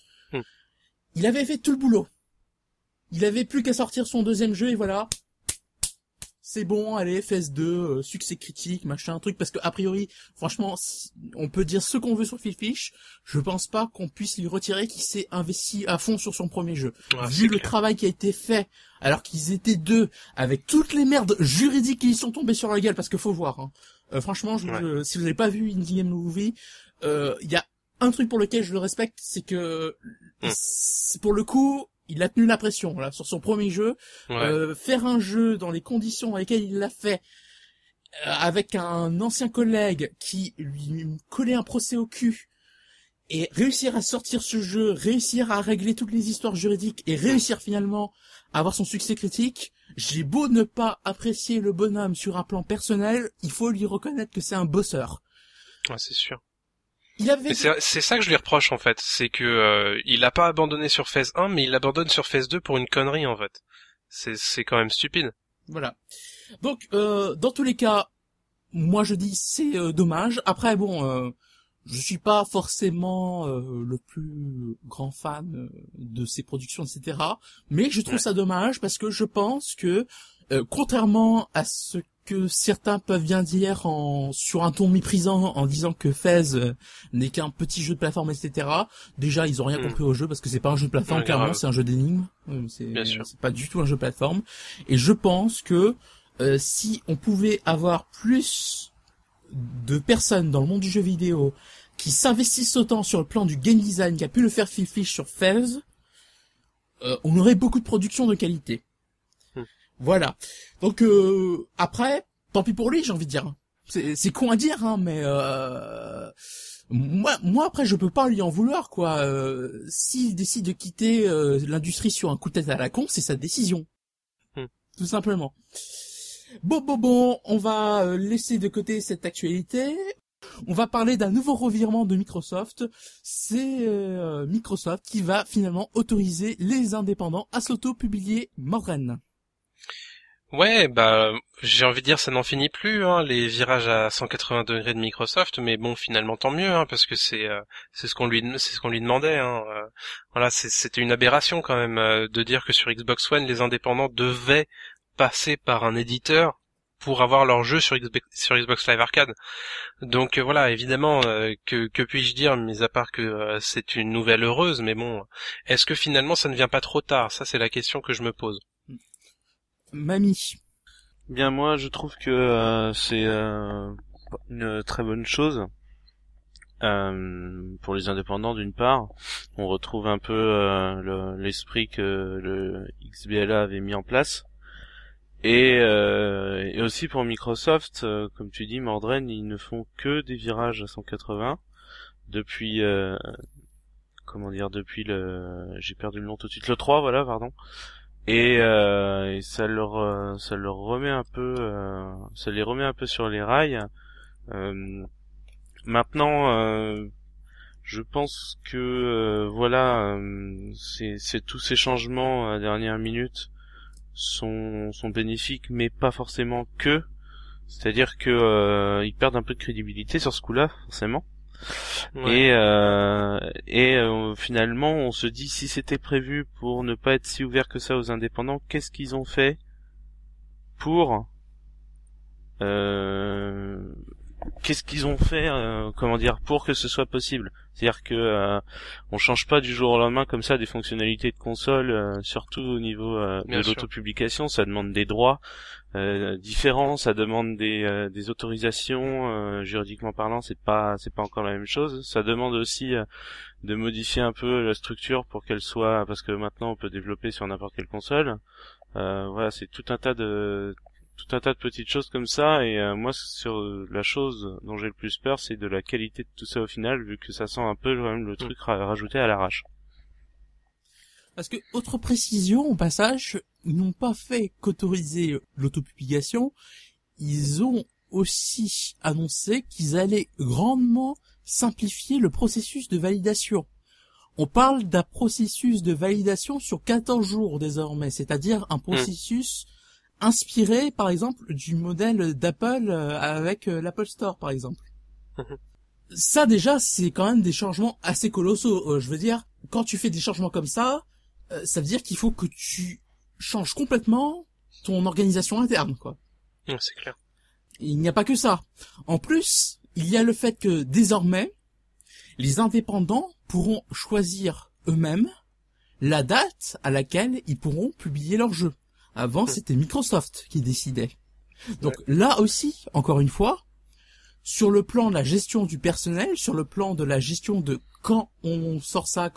Il avait fait tout le boulot. Il avait plus qu'à sortir son deuxième jeu, et voilà. C'est bon, allez, Phase 2, succès critique, machin, truc, parce que, a priori, franchement, on peut dire ce qu'on veut sur Phil Fish, je pense pas qu'on puisse lui retirer qu'il s'est investi à fond sur son premier jeu. Vu le travail qui a été fait, alors qu'ils étaient deux, avec toutes les merdes juridiques qui y sont tombées sur la gueule, parce que faut voir, hein. Franchement, si vous avez pas vu Indie Game Movie, il y a un truc pour lequel je le respecte, c'est que, pour le coup, il a tenu la pression là sur son premier jeu. Faire un jeu dans les conditions dans lesquelles il l'a fait, avec un ancien collègue qui lui collait un procès au cul, et réussir à sortir ce jeu, réussir à régler toutes les histoires juridiques et réussir finalement à avoir son succès critique. J'ai beau ne pas apprécier le bonhomme sur un plan personnel, il faut lui reconnaître que c'est un bosseur. Ouais, c'est sûr. C'est ça que je lui reproche en fait, c'est que il a pas abandonné sur Phase 1, mais il abandonne sur Phase 2 pour une connerie en fait. C'est quand même stupide. Voilà. Donc dans tous les cas, moi je dis c'est dommage. Après bon, je suis pas forcément le plus grand fan de ses productions, etc. Mais je trouve ça dommage parce que je pense que contrairement à ce que certains peuvent bien dire sur un ton méprisant en disant que Phase n'est qu'un petit jeu de plateforme, etc. Déjà, ils ont rien compris au jeu parce que c'est pas un jeu de plateforme, clairement, c'est un jeu d'énigmes. C'est pas du tout un jeu de plateforme. Et je pense que si on pouvait avoir plus de personnes dans le monde du jeu vidéo qui s'investissent autant sur le plan du game design qu'a pu le faire Phil Fish sur Phase, on aurait beaucoup de productions de qualité. Voilà. Donc après, tant pis pour lui, j'ai envie de dire. C'est con à dire, hein, mais moi après je peux pas lui en vouloir, quoi. S'il décide de quitter l'industrie sur un coup de tête à la con, c'est sa décision. Tout simplement. Bon, on va laisser de côté cette actualité. On va parler d'un nouveau revirement de Microsoft. C'est Microsoft qui va finalement autoriser les indépendants à s'auto-publier Mordren. Ouais, bah j'ai envie de dire ça n'en finit plus, hein, les virages à 180 degrés de Microsoft, mais bon, finalement tant mieux, hein, parce que c'est ce qu'on lui demandait, hein. Voilà, c'était une aberration quand même de dire que sur Xbox One les indépendants devaient passer par un éditeur pour avoir leur jeu sur Xbox Live Arcade. Donc voilà, évidemment, que puis-je dire, mis à part que c'est une nouvelle heureuse, mais bon, est-ce que finalement ça ne vient pas trop tard? Ça c'est la question que je me pose. Mamie. Bien, moi je trouve que c'est une très bonne chose pour les indépendants. D'une part, on retrouve un peu l'esprit que le XBLA avait mis en place. Et aussi pour Microsoft, comme tu dis, Mordren, ils ne font que des virages à 180 depuis j'ai perdu le nom tout de suite, le 3, voilà, pardon. Et ça leur remet un peu, ça les remet un peu sur les rails. Maintenant, je pense que c'est tous ces changements à dernière minute sont bénéfiques, mais pas forcément que. C'est-à-dire que ils perdent un peu de crédibilité sur ce coup-là, forcément. Ouais. Et finalement, on se dit, si c'était prévu pour ne pas être si ouvert que ça aux indépendants, qu'est-ce qu'ils ont fait pour pour que ce soit possible? C'est-à-dire que on change pas du jour au lendemain comme ça des fonctionnalités de console, surtout au niveau de l'autopublication. Ça demande des droits différents, ça demande des autorisations, juridiquement parlant, c'est pas encore la même chose. Ça demande aussi de modifier un peu la structure pour qu'elle soit, parce que maintenant on peut développer sur n'importe quelle console. Voilà, c'est tout un tas de petites choses comme ça, et moi sur la chose dont j'ai le plus peur, c'est de la qualité de tout ça au final, vu que ça sent un peu quand même le truc rajouté à l'arrache. Parce que, autre précision au passage, ils n'ont pas fait qu'autoriser l'autopublication, ils ont aussi annoncé qu'ils allaient grandement simplifier le processus de validation. On parle d'un processus de validation sur 14 jours désormais, c'est-à-dire un processus inspiré, par exemple, du modèle d'Apple avec l'Apple Store, par exemple. Ça, déjà, c'est quand même des changements assez colossaux. Je veux dire, quand tu fais des changements comme ça veut dire qu'il faut que tu changes complètement ton organisation interne, quoi. C'est clair. Il n'y a pas que ça. En plus, il y a le fait que, désormais, les indépendants pourront choisir eux-mêmes la date à laquelle ils pourront publier leur jeu. Avant, c'était Microsoft qui décidait. Donc là aussi, encore une fois, sur le plan de la gestion du personnel, sur le plan de la gestion de quand on sort ça,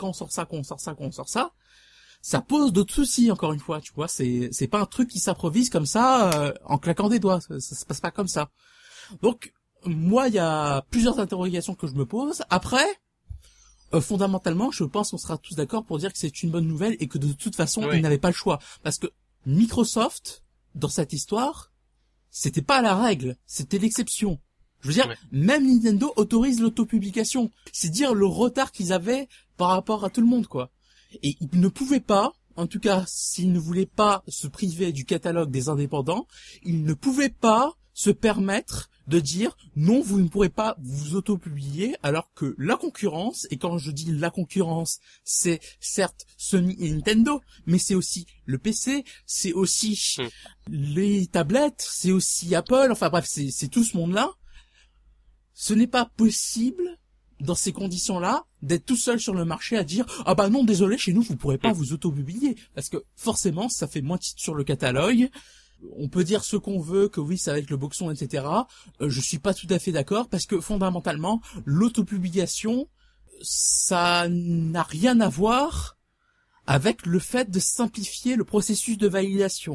ça pose d'autres soucis, encore une fois, tu vois. C'est pas un truc qui s'improvise comme ça, en claquant des doigts. Ça se passe pas comme ça. Donc, moi, il y a plusieurs interrogations que je me pose. Après, fondamentalement, je pense qu'on sera tous d'accord pour dire que c'est une bonne nouvelle et que de toute façon, ils n'avaient pas le choix. Parce que Microsoft, dans cette histoire, c'était pas la règle, c'était l'exception. Je veux dire, même Nintendo autorise l'autopublication. C'est dire le retard qu'ils avaient par rapport à tout le monde, quoi. Et ils ne pouvaient pas, en tout cas, s'ils ne voulaient pas se priver du catalogue des indépendants, ils ne pouvaient pas se permettre de dire non, vous ne pourrez pas vous autopublier, alors que la concurrence, et quand je dis la concurrence, c'est certes Sony et Nintendo, mais c'est aussi le PC, c'est aussi les tablettes, c'est aussi Apple, enfin bref, c'est tout ce monde-là. Ce n'est pas possible, dans ces conditions-là, d'être tout seul sur le marché à dire « Ah bah non, désolé, chez nous, vous pourrez pas vous auto-publier. » Parce que forcément, ça fait moins titre sur le catalogue. On peut dire ce qu'on veut, que oui, c'est avec le boxon, etc. Je suis pas tout à fait d'accord, parce que fondamentalement, l'autopublication, ça n'a rien à voir avec le fait de simplifier le processus de validation.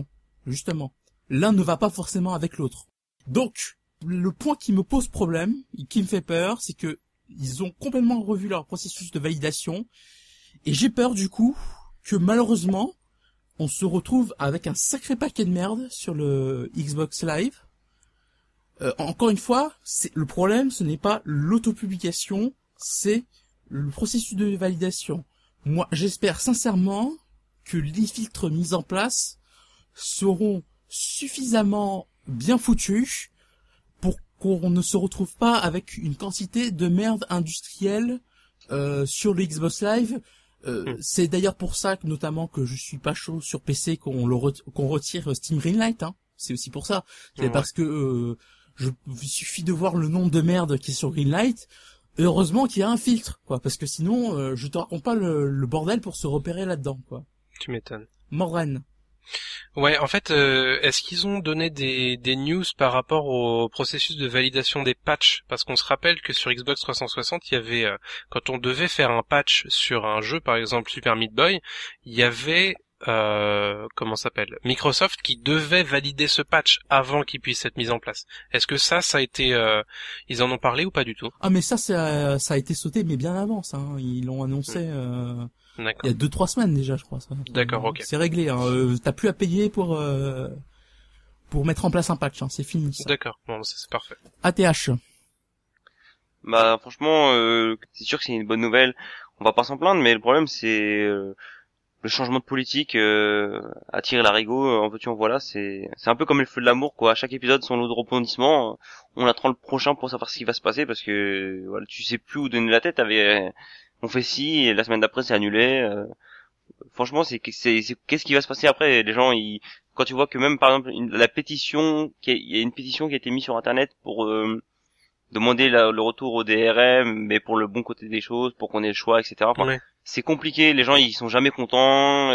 justement. L'un ne va pas forcément avec l'autre. Donc, le point qui me pose problème, et qui me fait peur, c'est que ils ont complètement revu leur processus de validation, et j'ai peur du coup que malheureusement, on se retrouve avec un sacré paquet de merde sur le Xbox Live. Encore une fois, le problème, ce n'est pas l'autopublication, c'est le processus de validation. Moi, j'espère sincèrement que les filtres mis en place seront suffisamment bien foutus pour qu'on ne se retrouve pas avec une quantité de merde industrielle sur le Xbox Live. C'est d'ailleurs pour ça que notamment que je suis pas chaud sur PC qu'on retire Steam Greenlight. Hein. C'est aussi pour ça. C'est parce que il suffit de voir le nombre de merde qui est sur Greenlight. Heureusement qu'il y a un filtre, quoi, parce que sinon je te raconte pas le bordel pour se repérer là-dedans, quoi. Tu m'étonnes. Morane. Ouais, en fait, est-ce qu'ils ont donné des news par rapport au processus de validation des patchs? Parce qu'on se rappelle que sur Xbox 360, il y avait, quand on devait faire un patch sur un jeu, par exemple Super Meat Boy, il y avait, Microsoft qui devait valider ce patch avant qu'il puisse être mis en place. Est-ce que ça a été, ils en ont parlé ou pas du tout? Ah mais ça a été sauté, mais bien avant, ça. Hein. Ils l'ont annoncé. Il y a 2-3 semaines déjà, je crois. Ça. D'accord, ok. C'est réglé. Hein. T'as plus à payer pour mettre en place un patch. Hein. C'est fini. Ça. D'accord. Bon, ça c'est parfait. ATH. Bah franchement, c'est sûr que c'est une bonne nouvelle. On va pas s'en plaindre, mais le problème c'est le changement de politique, attirer l'arigot, en veux-tu en voilà. C'est un peu comme le feu de l'amour, quoi. À chaque épisode, son lot de rebondissements. On attend le prochain pour savoir ce qui va se passer parce que voilà, tu sais plus où donner la tête. On fait ci et la semaine d'après c'est annulé. Franchement, qu'est-ce qui va se passer après? Les gens, quand tu vois que même par exemple il y a une pétition qui a été mise sur internet pour demander le retour au DRM, mais pour le bon côté des choses, pour qu'on ait le choix, etc. Enfin, Ouais. C'est compliqué. Les gens ils sont jamais contents.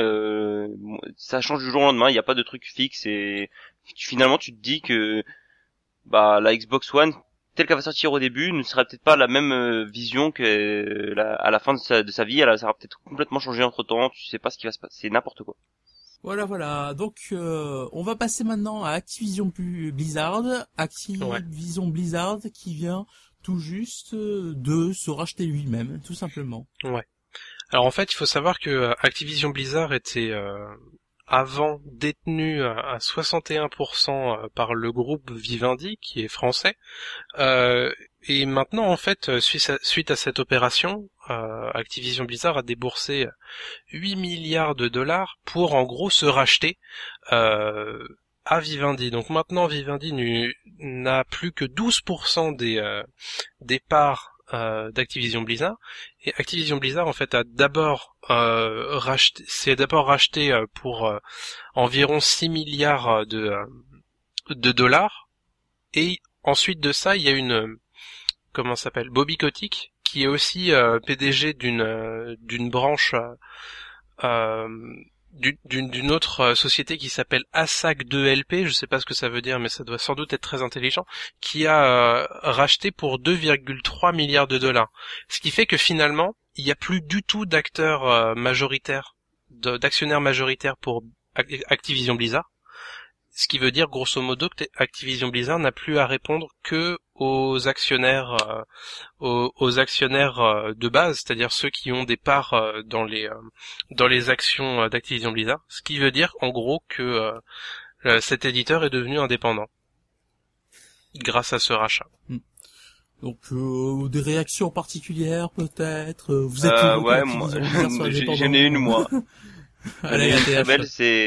Ça change du jour au lendemain. Il n'y a pas de truc fixe et finalement tu te dis que la Xbox One telle qu'elle va sortir au début ne sera peut-être pas la même vision que à la fin de sa vie. Ça va peut-être complètement changé entre temps. Tu sais pas ce qui va se passer. C'est n'importe quoi. Voilà. Donc, on va passer maintenant à Activision Blizzard. Activision Blizzard qui vient tout juste de se racheter lui-même, tout simplement. Ouais. Alors en fait, il faut savoir que Activision Blizzard était avant détenu à 61% par le groupe Vivendi, qui est français. Et maintenant, en fait, suite à cette opération, Activision Blizzard a déboursé 8 milliards de dollars pour, en gros, se racheter à Vivendi. Donc maintenant, Vivendi n'a plus que 12% des parts d'Activision Blizzard. Et Activision Blizzard, en fait, a d'abord racheté pour environ 6 milliards de dollars. Et ensuite de ça, il y a Bobby Kotick, qui est aussi PDG d'une branche d'une autre société qui s'appelle ASAC2LP, je sais pas ce que ça veut dire, mais ça doit sans doute être très intelligent, qui a racheté pour 2,3 milliards de dollars. Ce qui fait que finalement, il n'y a plus du tout d'acteurs majoritaires, d'actionnaires majoritaires pour Activision Blizzard. Ce qui veut dire, grosso modo, que Activision Blizzard n'a plus à répondre que aux actionnaires de base, c'est-à-dire ceux qui ont des parts dans les actions d'Activision Blizzard. Ce qui veut dire, en gros, que cet éditeur est devenu indépendant grâce à ce rachat. Donc des réactions particulières peut-être. Vous êtes ouais, moi j'en ai une moi. Allez, très belle,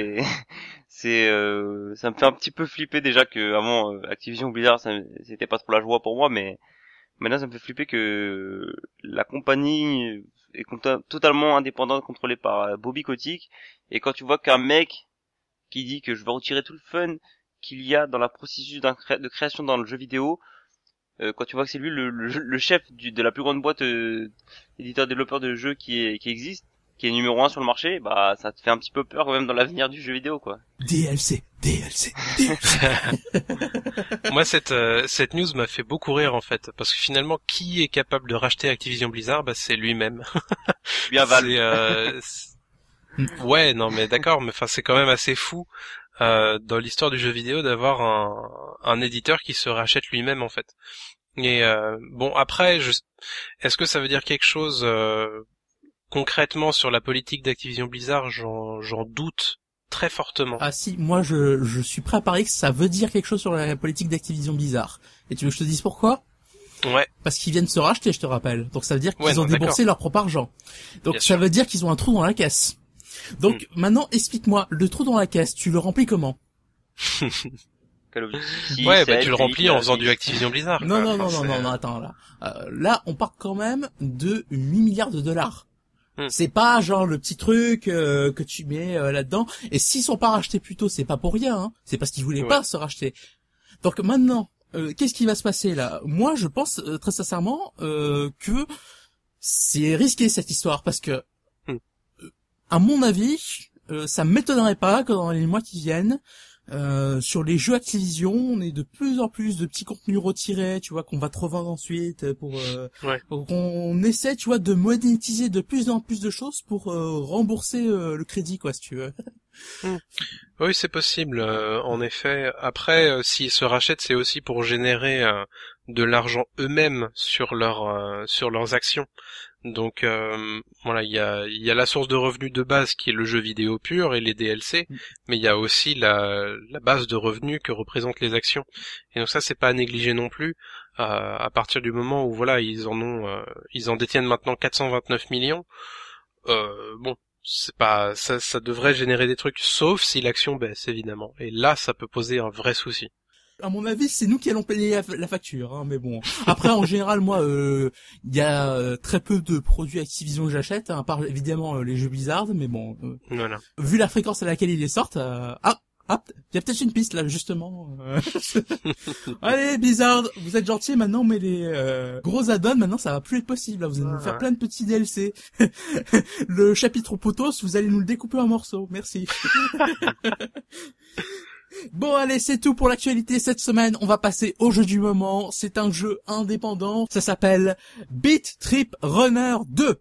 ça me fait un petit peu flipper déjà que avant Activision Blizzard c'était pas trop la joie pour moi, mais maintenant ça me fait flipper que la compagnie est totalement indépendante, contrôlée par Bobby Kotick, et quand tu vois qu'un mec qui dit que je vais retirer tout le fun qu'il y a dans la processus de création dans le jeu vidéo, quand tu vois que c'est lui le chef de la plus grande boîte éditeur développeur de jeux qui existe, qui est numéro 1 sur le marché, ça te fait un petit peu peur quand même dans l'avenir du jeu vidéo, quoi. DLC. Moi, cette news m'a fait beaucoup rire, en fait, parce que finalement, qui est capable de racheter Activision Blizzard? C'est lui-même. Bien Valve. Ouais, non, mais d'accord, mais enfin, c'est quand même assez fou. dans l'histoire du jeu vidéo d'avoir un éditeur qui se rachète lui-même en fait. Et bon après, est-ce que ça veut dire quelque chose concrètement sur la politique d'Activision Blizzard? J'en doute très fortement. Ah si, moi je suis prêt à parier que ça veut dire quelque chose sur la politique d'Activision Blizzard. Et tu veux que je te dise pourquoi? Ouais. Parce qu'ils viennent se racheter, je te rappelle. Donc ça veut dire qu'ils ont d'accord. déboursé leur propre argent. Donc Bien ça sûr. veut dire qu'ils ont un trou dans la caisse. Donc maintenant, explique-moi, le trou dans la caisse, tu le remplis comment? Call of Duty, Ouais, 7, tu le remplis en faisant du 6. Activision Blizzard. Non, quoi. non, Enfin, non, non, non, attends, là. Là, on parle quand même de 8 milliards de dollars. C'est pas genre le petit truc que tu mets là-dedans. Et s'ils sont pas rachetés plus tôt, c'est pas pour rien. Hein. C'est parce qu'ils voulaient pas se racheter. Donc maintenant, qu'est-ce qui va se passer là? Moi, je pense très sincèrement que c'est risqué cette histoire parce que, à mon avis, ça m'étonnerait pas que dans les mois qui viennent, sur les jeux Activision, on ait de plus en plus de petits contenus retirés, tu vois, qu'on va te revendre ensuite pour qu'on essaie, tu vois, de monétiser de plus en plus de choses pour rembourser le crédit, quoi, si tu veux. Oui, c'est possible, en effet. Après, s'ils se rachètent, c'est aussi pour générer de l'argent eux-mêmes sur leurs actions. Donc voilà, il y a la source de revenus de base qui est le jeu vidéo pur et les DLC, mais il y a aussi la base de revenus que représentent les actions. Et donc ça, c'est pas à négliger non plus. À partir du moment où voilà, ils en détiennent maintenant 429 millions. Bon, c'est pas ça devrait générer des trucs, sauf si l'action baisse évidemment. Et là, ça peut poser un vrai souci. À mon avis, c'est nous qui allons payer la facture, hein, mais bon. Après, en général, moi, il y a très peu de produits Activision que j'achète, hein, à part évidemment les jeux Blizzard, mais bon. Voilà. Vu la fréquence à laquelle ils les sortent, il y a peut-être une piste là, justement. Allez, Blizzard, vous êtes gentils maintenant, mais les gros add-ons, maintenant, ça va plus être possible. Là, vous allez nous faire plein de petits DLC. Le chapitre Potos, vous allez nous le découper en morceaux. Merci. Bon, allez, c'est tout pour l'actualité cette semaine. On va passer au jeu du moment. C'est un jeu indépendant. Ça s'appelle Beat Trip Runner 2.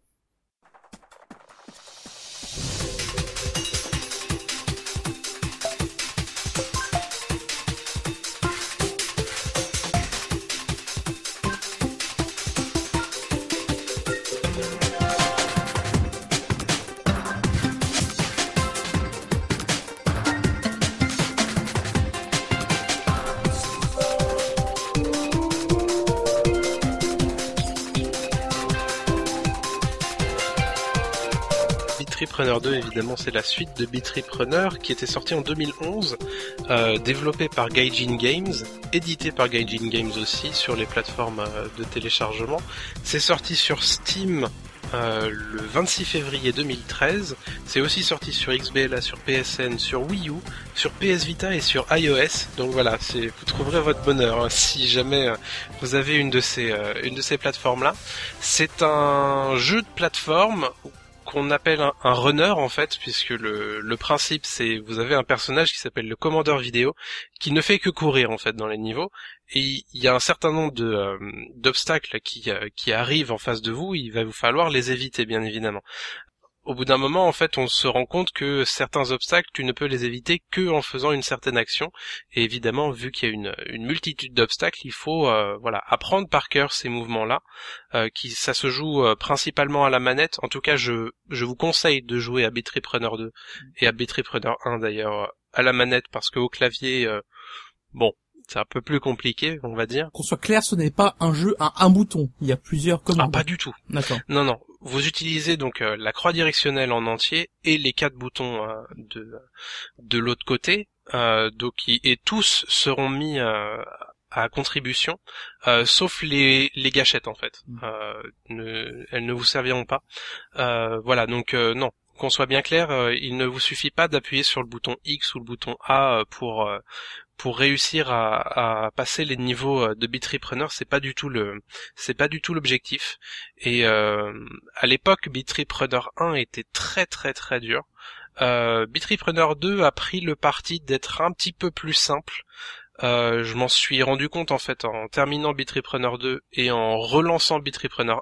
Beat Trip Runner 2, évidemment, c'est la suite de Beat Trip Runner qui était sorti en 2011, développé par Gaijin Games, édité par Gaijin Games aussi sur les plateformes de téléchargement. C'est sorti sur Steam le 26 février 2013. C'est aussi sorti sur XBLA, sur PSN, sur Wii U, sur PS Vita et sur iOS. Donc voilà, vous trouverez votre bonheur hein, si jamais vous avez une de ces plateformes-là. C'est un jeu de plateforme qu'on appelle un runner en fait, puisque le principe c'est vous avez un personnage qui s'appelle le commandeur vidéo qui ne fait que courir en fait dans les niveaux, et il y a un certain nombre d'obstacles qui arrivent en face de vous, il va vous falloir les éviter bien évidemment. Au bout d'un moment, en fait, on se rend compte que certains obstacles, tu ne peux les éviter que en faisant une certaine action. Et évidemment, vu qu'il y a une multitude d'obstacles, il faut apprendre par cœur ces mouvements-là. Ça se joue principalement à la manette. En tout cas, je vous conseille de jouer à Beat Trip Runner 2 et à Beat Trip Runner 1 d'ailleurs à la manette, parce qu'au clavier, c'est un peu plus compliqué, on va dire. Qu'on soit clair, ce n'est pas un jeu à un bouton. Il y a plusieurs commandes. Ah, pas du tout. D'accord. Non. Vous utilisez donc la croix directionnelle en entier et les 4 boutons de l'autre côté. Et tous seront mis à contribution, sauf les gâchettes en fait. Elles ne vous serviront pas. Non. Qu'on soit bien clair, il ne vous suffit pas d'appuyer sur le bouton X ou le bouton A pour réussir à passer les niveaux de Beat Trip Runner. C'est pas du tout l'objectif. Et à l'époque, Beat Trip Runner 1 était très très très dur. Beat Trip Runner 2 a pris le parti d'être un petit peu plus simple. Je m'en suis rendu compte en fait en terminant Beat Trip Runner 2 et en relançant Beat Trip Runner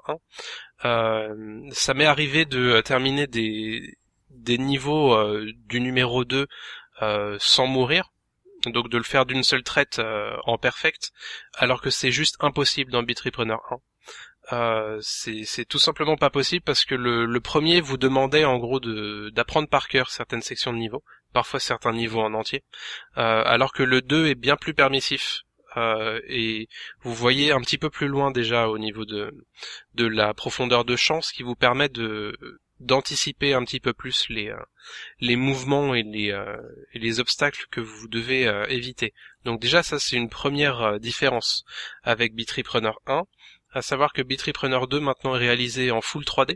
1. Ça m'est arrivé de terminer des niveaux du numéro 2 sans mourir, donc de le faire d'une seule traite en perfect, alors que c'est juste impossible dans Beat Trip Runner 1. C'est tout simplement pas possible parce que le premier vous demandait en gros d'apprendre par cœur certaines sections de niveau, parfois certains niveaux en entier, alors que le 2 est bien plus permissif. Et vous voyez un petit peu plus loin déjà au niveau de la profondeur de champ, ce qui vous permet d'anticiper un petit peu plus les mouvements et les obstacles que vous devez éviter. Donc déjà ça c'est une première différence avec Beat Trip Runner 1, à savoir que Beat Trip Runner 2 maintenant est réalisé en full 3D,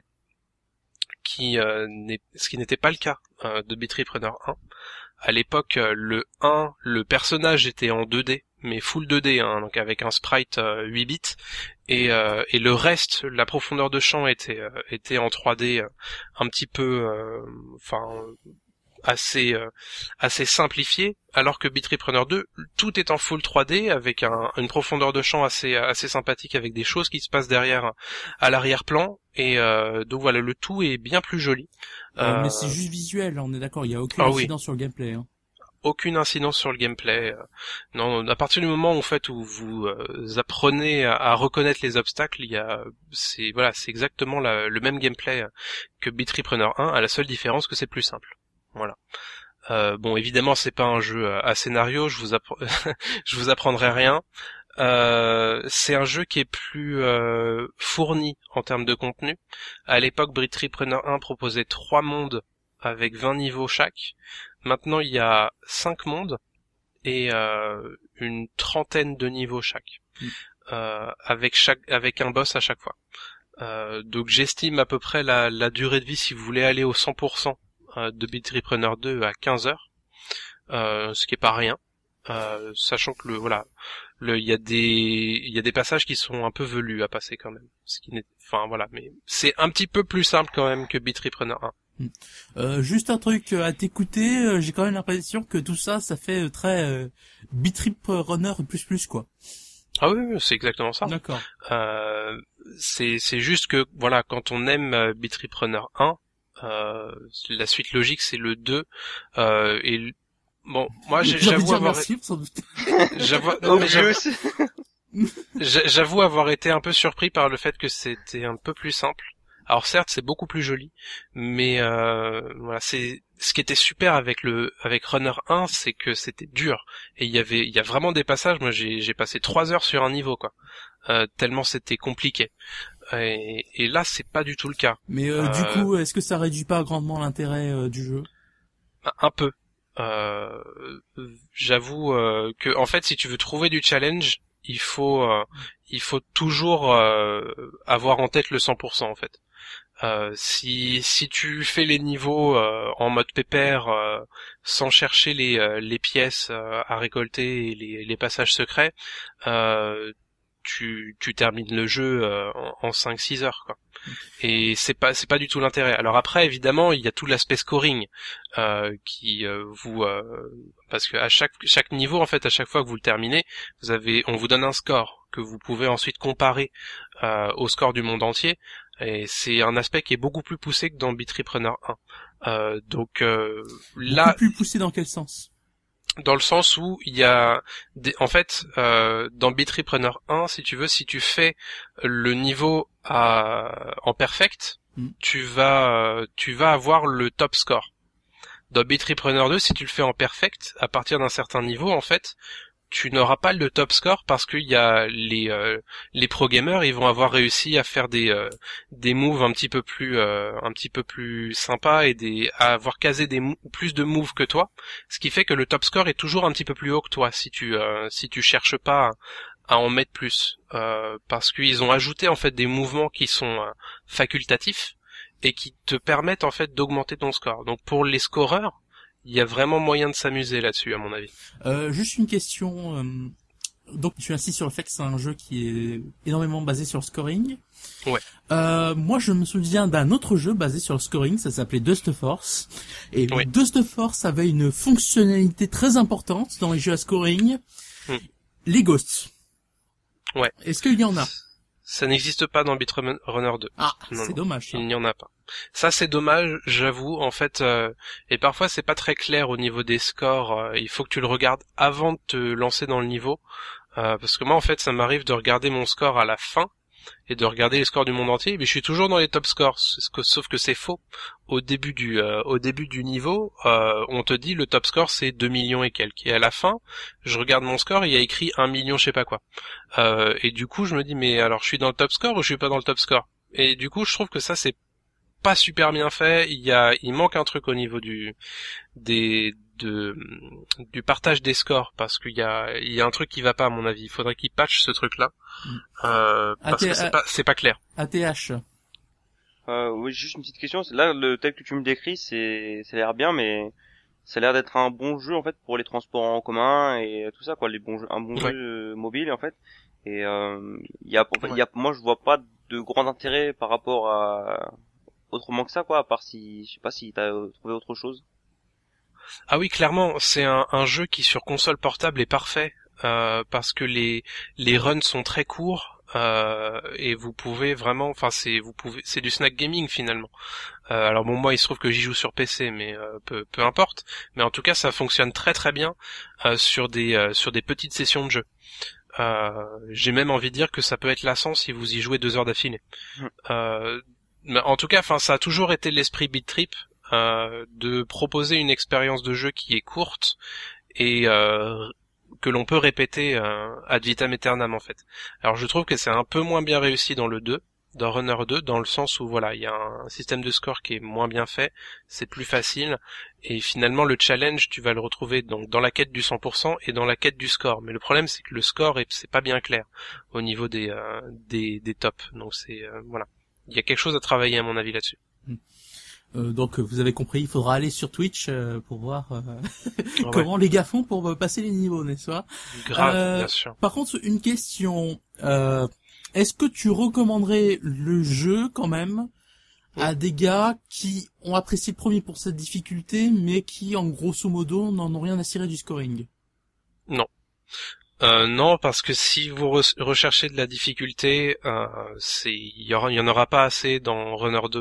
ce qui n'était pas le cas de Beat Trip Runner 1. À l'époque, le personnage était en 2D, mais full 2D, hein, donc avec un sprite 8 bits, et le reste, la profondeur de champ était en 3D, un petit peu, assez simplifié, alors que Beat Trip Runner 2, tout est en full 3D avec une profondeur de champ assez sympathique, avec des choses qui se passent derrière à l'arrière-plan, et donc voilà, le tout est bien plus joli. Mais c'est juste visuel, on est d'accord, il y a aucune incidence sur le gameplay. Hein. Aucune incidence sur le gameplay. Non, à partir du moment en fait où vous apprenez à reconnaître les obstacles, c'est exactement le même gameplay que Beat Trip Runner 1, à la seule différence que c'est plus simple. Voilà. Bon, évidemment, c'est pas un jeu à scénario, je vous apprendrai rien. C'est un jeu qui est plus fourni en termes de contenu. À l'époque, Beat Trip Runner 1 proposait 3 mondes avec 20 niveaux chaque. Maintenant, il y a 5 mondes et une trentaine de niveaux chaque, avec un boss à chaque fois. Donc j'estime à peu près la durée de vie si vous voulez aller au 100% de Beat Trip Runner 2 à 15 heures, ce qui est pas rien, sachant que il y a des passages qui sont un peu velus à passer quand même, mais c'est un petit peu plus simple quand même que Beat Trip Runner 1. Juste un truc à t'écouter, j'ai quand même l'impression que tout ça fait très Beat Trip Runner plus quoi. Ah oui, c'est exactement ça. D'accord. C'est juste que voilà, quand on aime Beat Trip Runner 1, la suite logique c'est le 2 et bon, moi j'avoue avoir j'avoue avoir été un peu surpris par le fait que c'était un peu plus simple. Alors certes, c'est beaucoup plus joli, mais voilà, c'est ce qui était super avec Runner 1, c'est que c'était dur et il y a vraiment des passages, moi j'ai passé 3 heures sur un niveau quoi. Tellement c'était compliqué. Et là, c'est pas du tout le cas. Mais du coup, est-ce que ça réduit pas grandement l'intérêt du jeu? Un peu. J'avoue que en fait, si tu veux trouver du challenge, il faut toujours avoir en tête le 100% en fait. Si tu fais les niveaux en mode pépère, sans chercher les pièces à récolter et les passages secrets, tu termines le jeu en 5-6 heures quoi. Et c'est pas du tout l'intérêt. Alors après évidemment, il y a tout l'aspect scoring qui parce que à chaque niveau en fait, à chaque fois que vous le terminez, on vous donne un score que vous pouvez ensuite comparer au score du monde entier. Et c'est un aspect qui est beaucoup plus poussé que dans Beat Trip Runner 1. Donc là, beaucoup plus poussé dans quel sens? Dans le sens où il y a dans Beat Trip Runner 1, si tu fais le niveau en perfect, tu vas avoir le top score. Dans Beat Trip Runner 2, si tu le fais en perfect, à partir d'un certain niveau, en fait, tu n'auras pas le top score parce qu'il y a les pro gamers, ils vont avoir réussi à faire des moves un petit peu plus sympas et à avoir casé plus de moves que toi, ce qui fait que le top score est toujours un petit peu plus haut que toi si tu cherches pas à en mettre plus, parce qu'ils ont ajouté en fait des mouvements qui sont facultatifs et qui te permettent en fait d'augmenter ton score. Donc pour les scoreurs, il y a vraiment moyen de s'amuser là-dessus, à mon avis. Juste une question. Donc, tu insistes sur le fait que c'est un jeu qui est énormément basé sur le scoring. Ouais. Moi, je me souviens d'un autre jeu basé sur le scoring, ça s'appelait Dust Force. Et oui. Dust Force avait une fonctionnalité très importante dans les jeux à scoring. Les ghosts. Ouais. Est-ce qu'il y en a? Ça n'existe pas dans BitRunner 2. Ah, Non, c'est dommage. Ça. Il n'y en a pas. Ça c'est dommage, j'avoue. En fait, et parfois c'est pas très clair au niveau des scores. Il faut que tu le regardes avant de te lancer dans le niveau, parce que moi en fait ça m'arrive de regarder mon score à la fin et de regarder les scores du monde entier, mais je suis toujours dans les top scores. Sauf que c'est faux. Au début du niveau, on te dit le top score c'est 2 millions et quelques. Et à la fin, je regarde mon score et il y a écrit 1 million je sais pas quoi. Et du coup je me dis mais alors je suis dans le top score ou je suis pas dans le top score? Et du coup je trouve que ça c'est pas super bien fait. Il manque un truc au niveau du partage des scores, parce qu'il y a un truc qui va pas à mon avis. Il faudrait qu'ils patchent ce truc là, parce que c'est pas clair. ATH. Oui, juste une petite question. Là, le tel que tu me décris, ça a l'air bien, mais ça a l'air d'être un bon jeu en fait pour les transports en commun et tout ça, quoi, un bon jeu mobile en fait. Et moi je vois pas de grand intérêt par rapport à autrement que ça, quoi, à part si, je sais pas si t'as trouvé autre chose. Ah oui, clairement, c'est un jeu qui sur console portable est parfait, parce que les runs sont très courts, et vous pouvez vraiment, c'est du snack gaming finalement. Alors bon, moi il se trouve que j'y joue sur PC, mais peu importe. Mais en tout cas, ça fonctionne très très bien sur des petites sessions de jeu. J'ai même envie de dire que ça peut être lassant si vous y jouez 2 heures d'affilée. Mais en tout cas, ça a toujours été l'esprit Beat Trip, de proposer une expérience de jeu qui est courte et que l'on peut répéter ad vitam aeternam en fait. Alors je trouve que c'est un peu moins bien réussi dans Runner 2, dans le sens où voilà, il y a un système de score qui est moins bien fait, c'est plus facile, et finalement le challenge tu vas le retrouver donc dans la quête du 100% et dans la quête du score. Mais le problème c'est que le score c'est pas bien clair au niveau des tops. Donc c'est voilà. Il y a quelque chose à travailler à mon avis là-dessus. Donc vous avez compris, il faudra aller sur Twitch pour voir comment les gars font pour passer les niveaux, n'est-ce pas? Grave, bien sûr. Par contre, une question. Est-ce que tu recommanderais le jeu quand même à des gars qui ont apprécié le premier pour sa difficulté, mais qui, en grosso modo, n'en ont rien à cirer du scoring? Non. Non, parce que si vous recherchez de la difficulté, il y en aura pas assez dans Runner 2.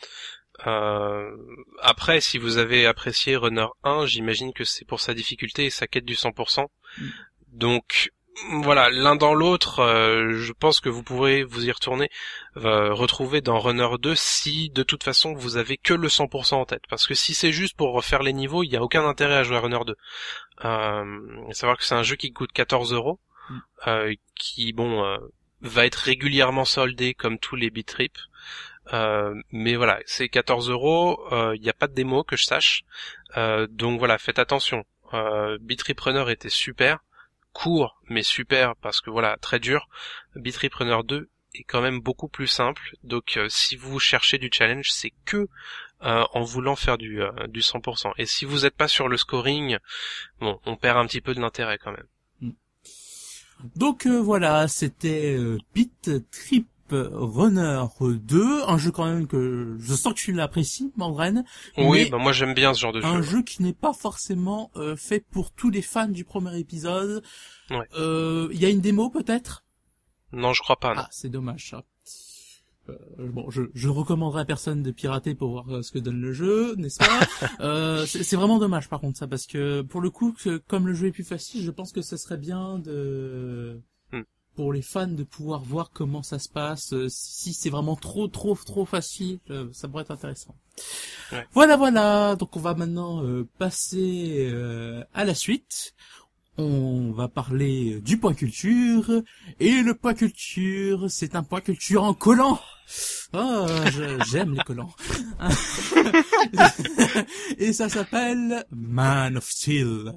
Après, si vous avez apprécié Runner 1, j'imagine que c'est pour sa difficulté et sa quête du 100%. Donc, voilà, l'un dans l'autre, je pense que vous pourrez vous y retourner, retrouver dans Runner 2 si de toute façon vous avez que le 100% en tête. Parce que si c'est juste pour refaire les niveaux, il n'y a aucun intérêt à jouer à Runner 2. Savoir que c'est un jeu qui coûte 14 €, qui va être régulièrement soldé comme tous les Beat Trip. Mais voilà, c'est 14 €, il n'y a pas de démo que je sache. Donc voilà, faites attention. Beat Trip Runner était super, court mais super parce que voilà, très dur. Beat Trip Runner 2 est quand même beaucoup plus simple. Donc si vous cherchez du challenge, c'est que en voulant faire du 100%. Et si vous n'êtes pas sur le scoring, bon, on perd un petit peu de l'intérêt quand même. Donc voilà, c'était Beat Trip Runner 2, un jeu quand même que je sens que tu l'apprécies, Mandren. Oui, moi j'aime bien ce genre de jeu. Un jeu qui n'est pas forcément fait pour tous les fans du premier épisode. Ouais. Y a une démo peut-être? Non, je crois pas. Non. Ah, c'est dommage ça. Bon, je recommanderais à personne de pirater pour voir ce que donne le jeu, n'est-ce pas? C'est vraiment dommage par contre ça, parce que pour le coup, comme le jeu est plus facile, je pense que ce serait bien pour les fans de pouvoir voir comment ça se passe. Si c'est vraiment trop facile, ça pourrait être intéressant. Ouais. Voilà. Donc on va maintenant passer à la suite. On va parler du point culture, et le point culture, c'est un point culture en collant. Oh, j'aime les collants. Et ça s'appelle Man of Steel.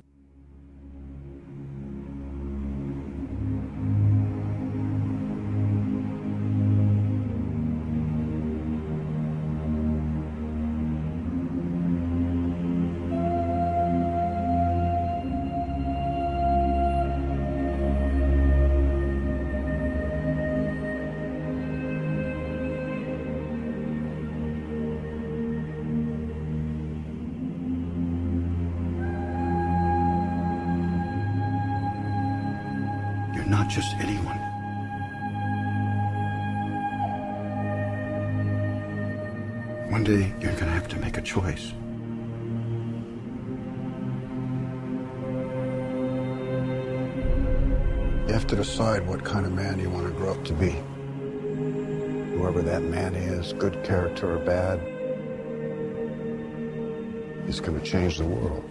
Not just anyone. One day, you're gonna have to make a choice. You have to decide what kind of man you want to grow up to be. Whoever that man is, good character or bad, is going to change the world.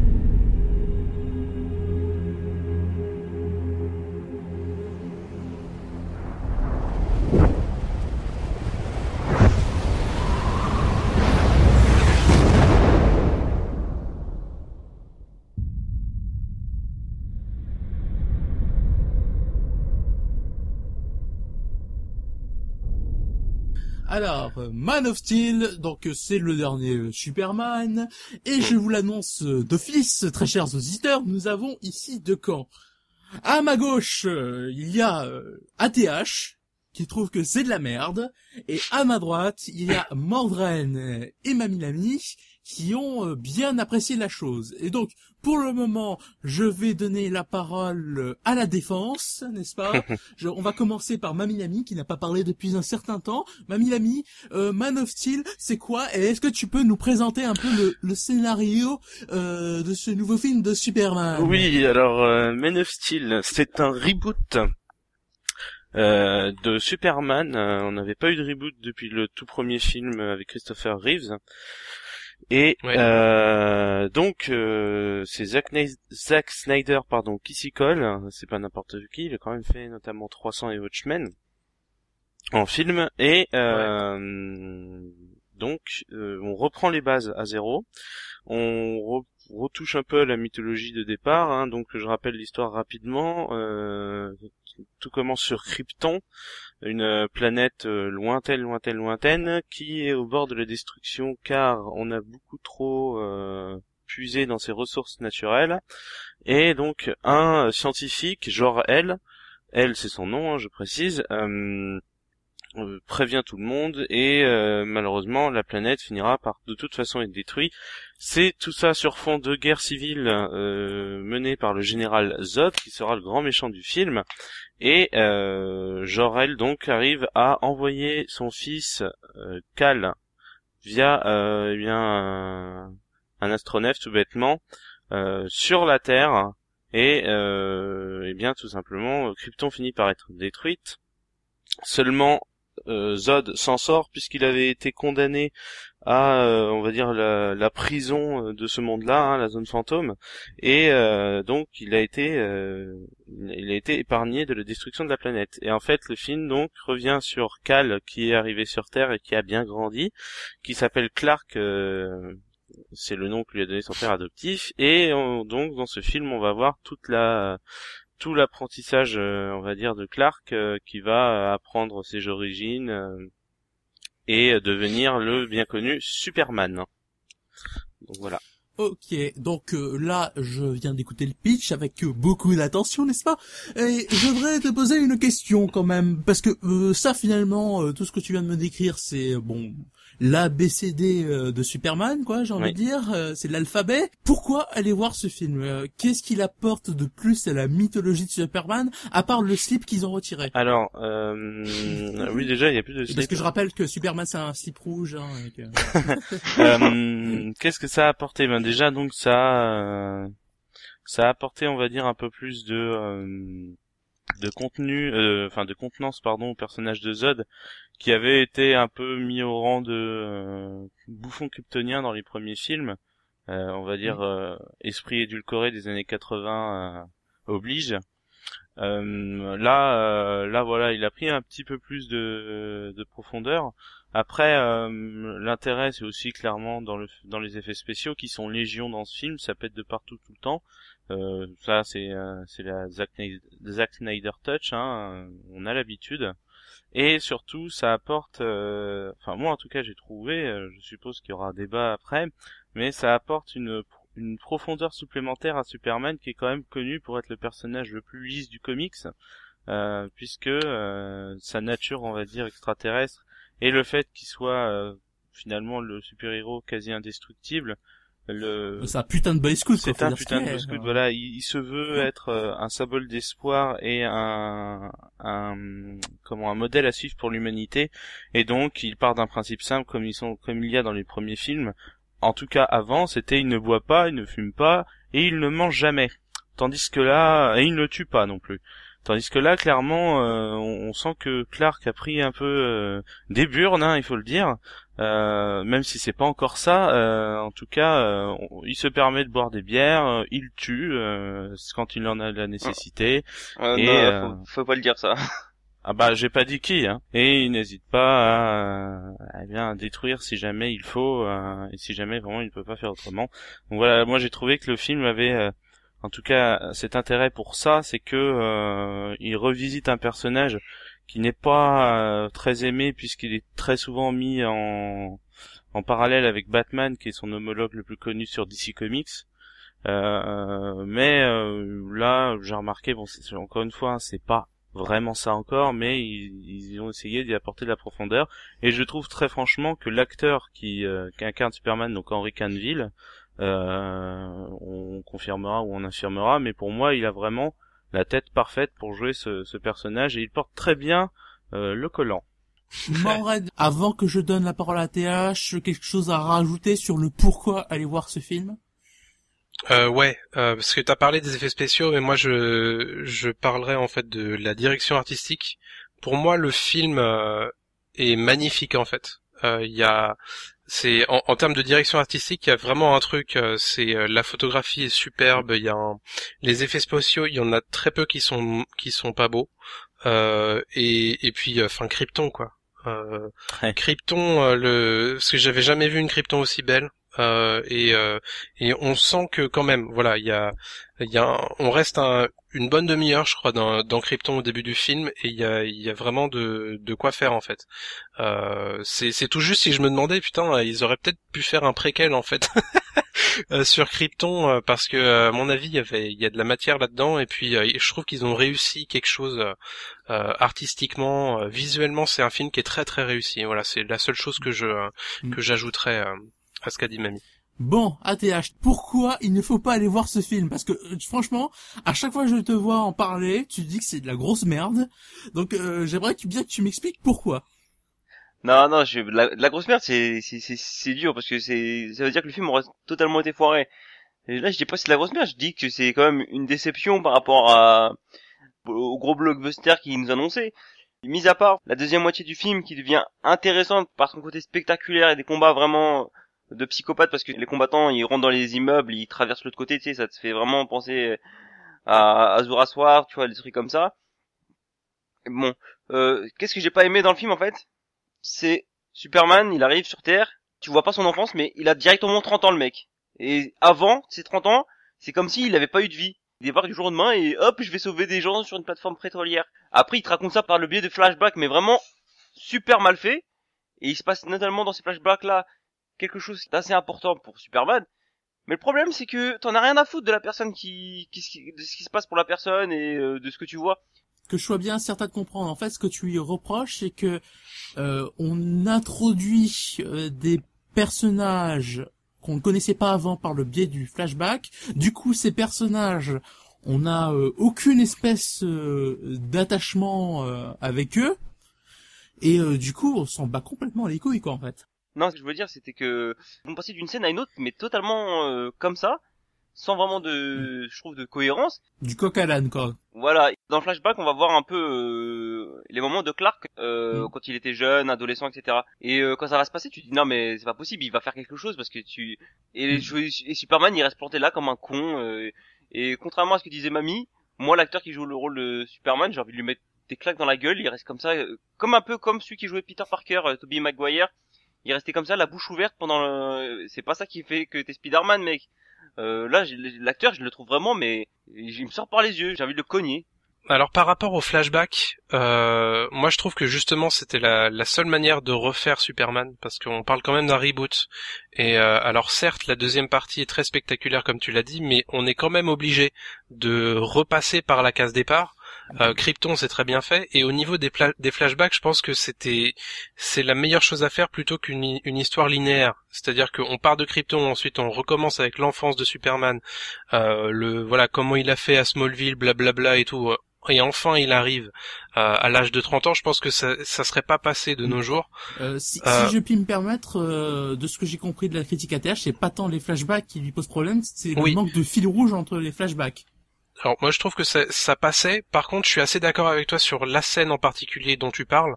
Alors, Man of Steel, donc c'est le dernier Superman, et je vous l'annonce d'office, très chers auditeurs, nous avons ici deux camps. À ma gauche, il y a ATH, qui trouve que c'est de la merde, et à ma droite, il y a Mordren et Mamilami, qui ont bien apprécié la chose. Et donc, pour le moment, je vais donner la parole à la défense, n'est-ce pas? On va commencer par Mamilami, qui n'a pas parlé depuis un certain temps. Mamilami, Man of Steel, c'est quoi? Et est-ce que tu peux nous présenter un peu le scénario de ce nouveau film de Superman? Oui, alors Man of Steel, c'est un reboot de Superman. On n'avait pas eu de reboot depuis le tout premier film avec Christopher Reeves. Et ouais. Donc c'est Zack Snyder qui s'y colle, c'est pas n'importe qui, il a quand même fait notamment 300 et Watchmen en film, et donc on reprend les bases à zéro, on retouche un peu la mythologie de départ, hein. Donc je rappelle l'histoire rapidement. Tout commence sur Krypton, une planète lointaine qui est au bord de la destruction car on a beaucoup trop puisé dans ses ressources naturelles, et donc un scientifique, Jor-El c'est son nom, hein, je précise, prévient tout le monde, et malheureusement la planète finira par de toute façon être détruite. C'est tout ça sur fond de guerre civile menée par le général Zod, qui sera le grand méchant du film, et Jor-El donc arrive à envoyer son fils Kal via un astronef tout bêtement sur la Terre, et bien tout simplement Krypton finit par être détruite. Seulement Zod s'en sort puisqu'il avait été condamné à on va dire la prison de ce monde-là, hein, la zone fantôme, et donc il a été épargné de la destruction de la planète. Et en fait le film donc revient sur Kal, qui est arrivé sur Terre et qui a bien grandi, qui s'appelle Clark, c'est le nom que lui a donné son père adoptif, et donc dans ce film on va voir tout l'apprentissage, on va dire, de Clark, qui va apprendre ses origines et devenir le bien connu Superman. Donc voilà. Ok, donc là, je viens d'écouter le pitch avec beaucoup d'attention, n'est-ce pas? Et je voudrais te poser une question quand même, parce que ça, finalement, tout ce que tu viens de me décrire, c'est, bon, l'ABCD de Superman, quoi, j'ai envie de dire, c'est l'alphabet. Pourquoi aller voir ce film? Qu'est-ce qu'il apporte de plus à la mythologie de Superman, à part le slip qu'ils ont retiré? Alors, oui, déjà, il y a plus de slip. Parce que je rappelle que Superman, c'est un slip rouge, hein, et que... Qu'est-ce que ça a apporté? Ben déjà, donc ça a apporté, on va dire, un peu plus de contenu, de contenance, pardon, au personnage de Zod, qui avait été un peu mis au rang de bouffon kryptonien dans les premiers films, on va dire esprit édulcoré des années 80 oblige. Là voilà, il a pris un petit peu plus de profondeur. Après l'intérêt c'est aussi clairement dans les effets spéciaux qui sont légion dans ce film, ça pète de partout tout le temps. Ça c'est la Zack Snyder touch, hein, on a l'habitude. Et surtout ça apporte enfin moi en tout cas j'ai trouvé, je suppose qu'il y aura un débat après, mais ça apporte une profondeur supplémentaire à Superman, qui est quand même connu pour être le personnage le plus lisse du comics, puisque sa nature, on va dire, extraterrestre, et le fait qu'il soit finalement le super-héros quasi indestructible, C'est un putain de boy scout, quoi. C'est un putain de boy scout, voilà. Il se veut être un symbole d'espoir et un modèle à suivre pour l'humanité. Et donc, il part d'un principe simple, comme il y a dans les premiers films. En tout cas, avant, c'était il ne boit pas, il ne fume pas, et il ne mange jamais. Tandis que là, et il ne tue pas non plus. Tandis que là, clairement, on sent que Clark a pris un peu des burnes, hein, il faut le dire. Même si c'est pas encore ça, en tout cas, il se permet de boire des bières, il tue quand il en a la nécessité. Et non, faut pas le dire ça. Ah bah j'ai pas dit qui, hein. Et il n'hésite pas à détruire si jamais il faut, et si jamais vraiment il peut pas faire autrement. Donc voilà, moi j'ai trouvé que le film avait en tout cas cet intérêt pour ça, c'est que il revisite un personnage qui n'est pas très aimé puisqu'il est très souvent mis en parallèle avec Batman, qui est son homologue le plus connu sur DC Comics. Mais là j'ai remarqué, bon c'est, encore une fois, hein, c'est pas vraiment ça encore, mais ils ont essayé d'y apporter de la profondeur, et je trouve très franchement que l'acteur qui incarne Superman, donc Henry Cavill, on confirmera ou on infirmera, mais pour moi il a vraiment la tête parfaite pour jouer ce personnage, et il porte très bien le collant. Morad, avant que je donne la parole à TH, quelque chose à rajouter sur le pourquoi aller voir ce film? Parce que t'as parlé des effets spéciaux, mais moi je parlerai en fait de la direction artistique. Pour moi, le film est magnifique en fait. C'est en termes de direction artistique, il y a vraiment un truc. La photographie est superbe. Les effets spéciaux, il y en a très peu qui sont pas beaux. Et puis, Krypton quoi. Ouais. Krypton, parce que j'avais jamais vu une Krypton aussi belle. Et on sent que quand même, voilà, on reste une bonne demi-heure, je crois, dans Krypton au début du film, et il y a vraiment de quoi faire en fait. C'est tout juste si je me demandais, putain, ils auraient peut-être pu faire un préquel en fait sur Krypton, parce que à mon avis il y a de la matière là-dedans, et puis je trouve qu'ils ont réussi quelque chose artistiquement, visuellement. C'est un film qui est très très réussi. Voilà, c'est la seule chose que j'ajouterais à ce qu'a dit Mamie. Bon, ATH, pourquoi il ne faut pas aller voir ce film? Parce que franchement, à chaque fois que je te vois en parler, tu dis que c'est de la grosse merde. Donc j'aimerais bien que tu m'expliques pourquoi. Non, la grosse merde, c'est dur, parce que ça veut dire que le film aurait totalement été foiré. Et là, je dis pas que c'est de la grosse merde, je dis que c'est quand même une déception par rapport au gros blockbuster qu'ils nous annonçaient. Mis à part la deuxième moitié du film qui devient intéressante par son côté spectaculaire et des combats vraiment de psychopathes, parce que les combattants ils rentrent dans les immeubles, ils traversent l'autre côté, tu sais, ça te fait vraiment penser à Azura Sword, tu vois, des trucs comme ça. Bon, qu'est-ce que j'ai pas aimé dans le film en fait? C'est Superman, il arrive sur Terre, tu vois pas son enfance, mais il a directement 30 ans le mec. Et avant ces 30 ans, c'est comme s'il avait pas eu de vie. Il débarque du jour au lendemain et hop, je vais sauver des gens sur une plateforme pétrolière. Après, il te raconte ça par le biais de flashbacks, mais vraiment super mal fait. Et il se passe notamment dans ces flashbacks-là quelque chose d'assez important pour Superman. Mais le problème, c'est que t'en as rien à foutre de la personne de ce qui se passe pour la personne et de ce que tu vois. Que je sois bien certain de comprendre. En fait, ce que tu lui reproches, c'est que on introduit des personnages qu'on ne connaissait pas avant par le biais du flashback. Du coup, ces personnages, on n'a aucune espèce d'attachement avec eux. Et du coup, on s'en bat complètement les couilles, quoi, en fait. Non, ce que je veux dire, c'était que ils vont passer d'une scène à une autre, mais totalement comme ça, sans vraiment je trouve, de cohérence. Du coq à l'âne, quoi. Voilà, dans le flashback, on va voir un peu les moments de Clark quand il était jeune, adolescent, etc. Et quand ça va se passer, tu te dis non mais c'est pas possible, il va faire quelque chose parce que et Superman il reste planté là comme un con. Et contrairement à ce que disait Mamie, moi l'acteur qui joue le rôle de Superman, j'ai envie de lui mettre des claques dans la gueule. Il reste comme ça, comme un peu comme celui qui jouait Peter Parker, Tobey Maguire. Il restait comme ça, la bouche ouverte pendant c'est pas ça qui fait que t'es Spider-Man, mec. Là, l'acteur, je le trouve vraiment, mais il me sort par les yeux. J'ai envie de le cogner. Alors par rapport au flashback, moi je trouve que justement c'était la seule manière de refaire Superman, parce qu'on parle quand même d'un reboot. Et alors certes, la deuxième partie est très spectaculaire comme tu l'as dit, mais on est quand même obligé de repasser par la case départ. Krypton, c'est très bien fait, et au niveau des flashbacks, je pense que c'est la meilleure chose à faire plutôt une histoire linéaire. C'est-à-dire qu'on part de Krypton, ensuite on recommence avec l'enfance de Superman, comment il a fait à Smallville, blablabla et tout. Et enfin il arrive à l'âge de 30 ans, je pense que ça serait pas passé de nos jours. Si je puis me permettre, de ce que j'ai compris de la critique ATH, c'est pas tant les flashbacks qui lui posent problème, c'est le manque de fil rouge entre les flashbacks. Alors moi je trouve que ça passait. Par contre, je suis assez d'accord avec toi sur la scène en particulier dont tu parles,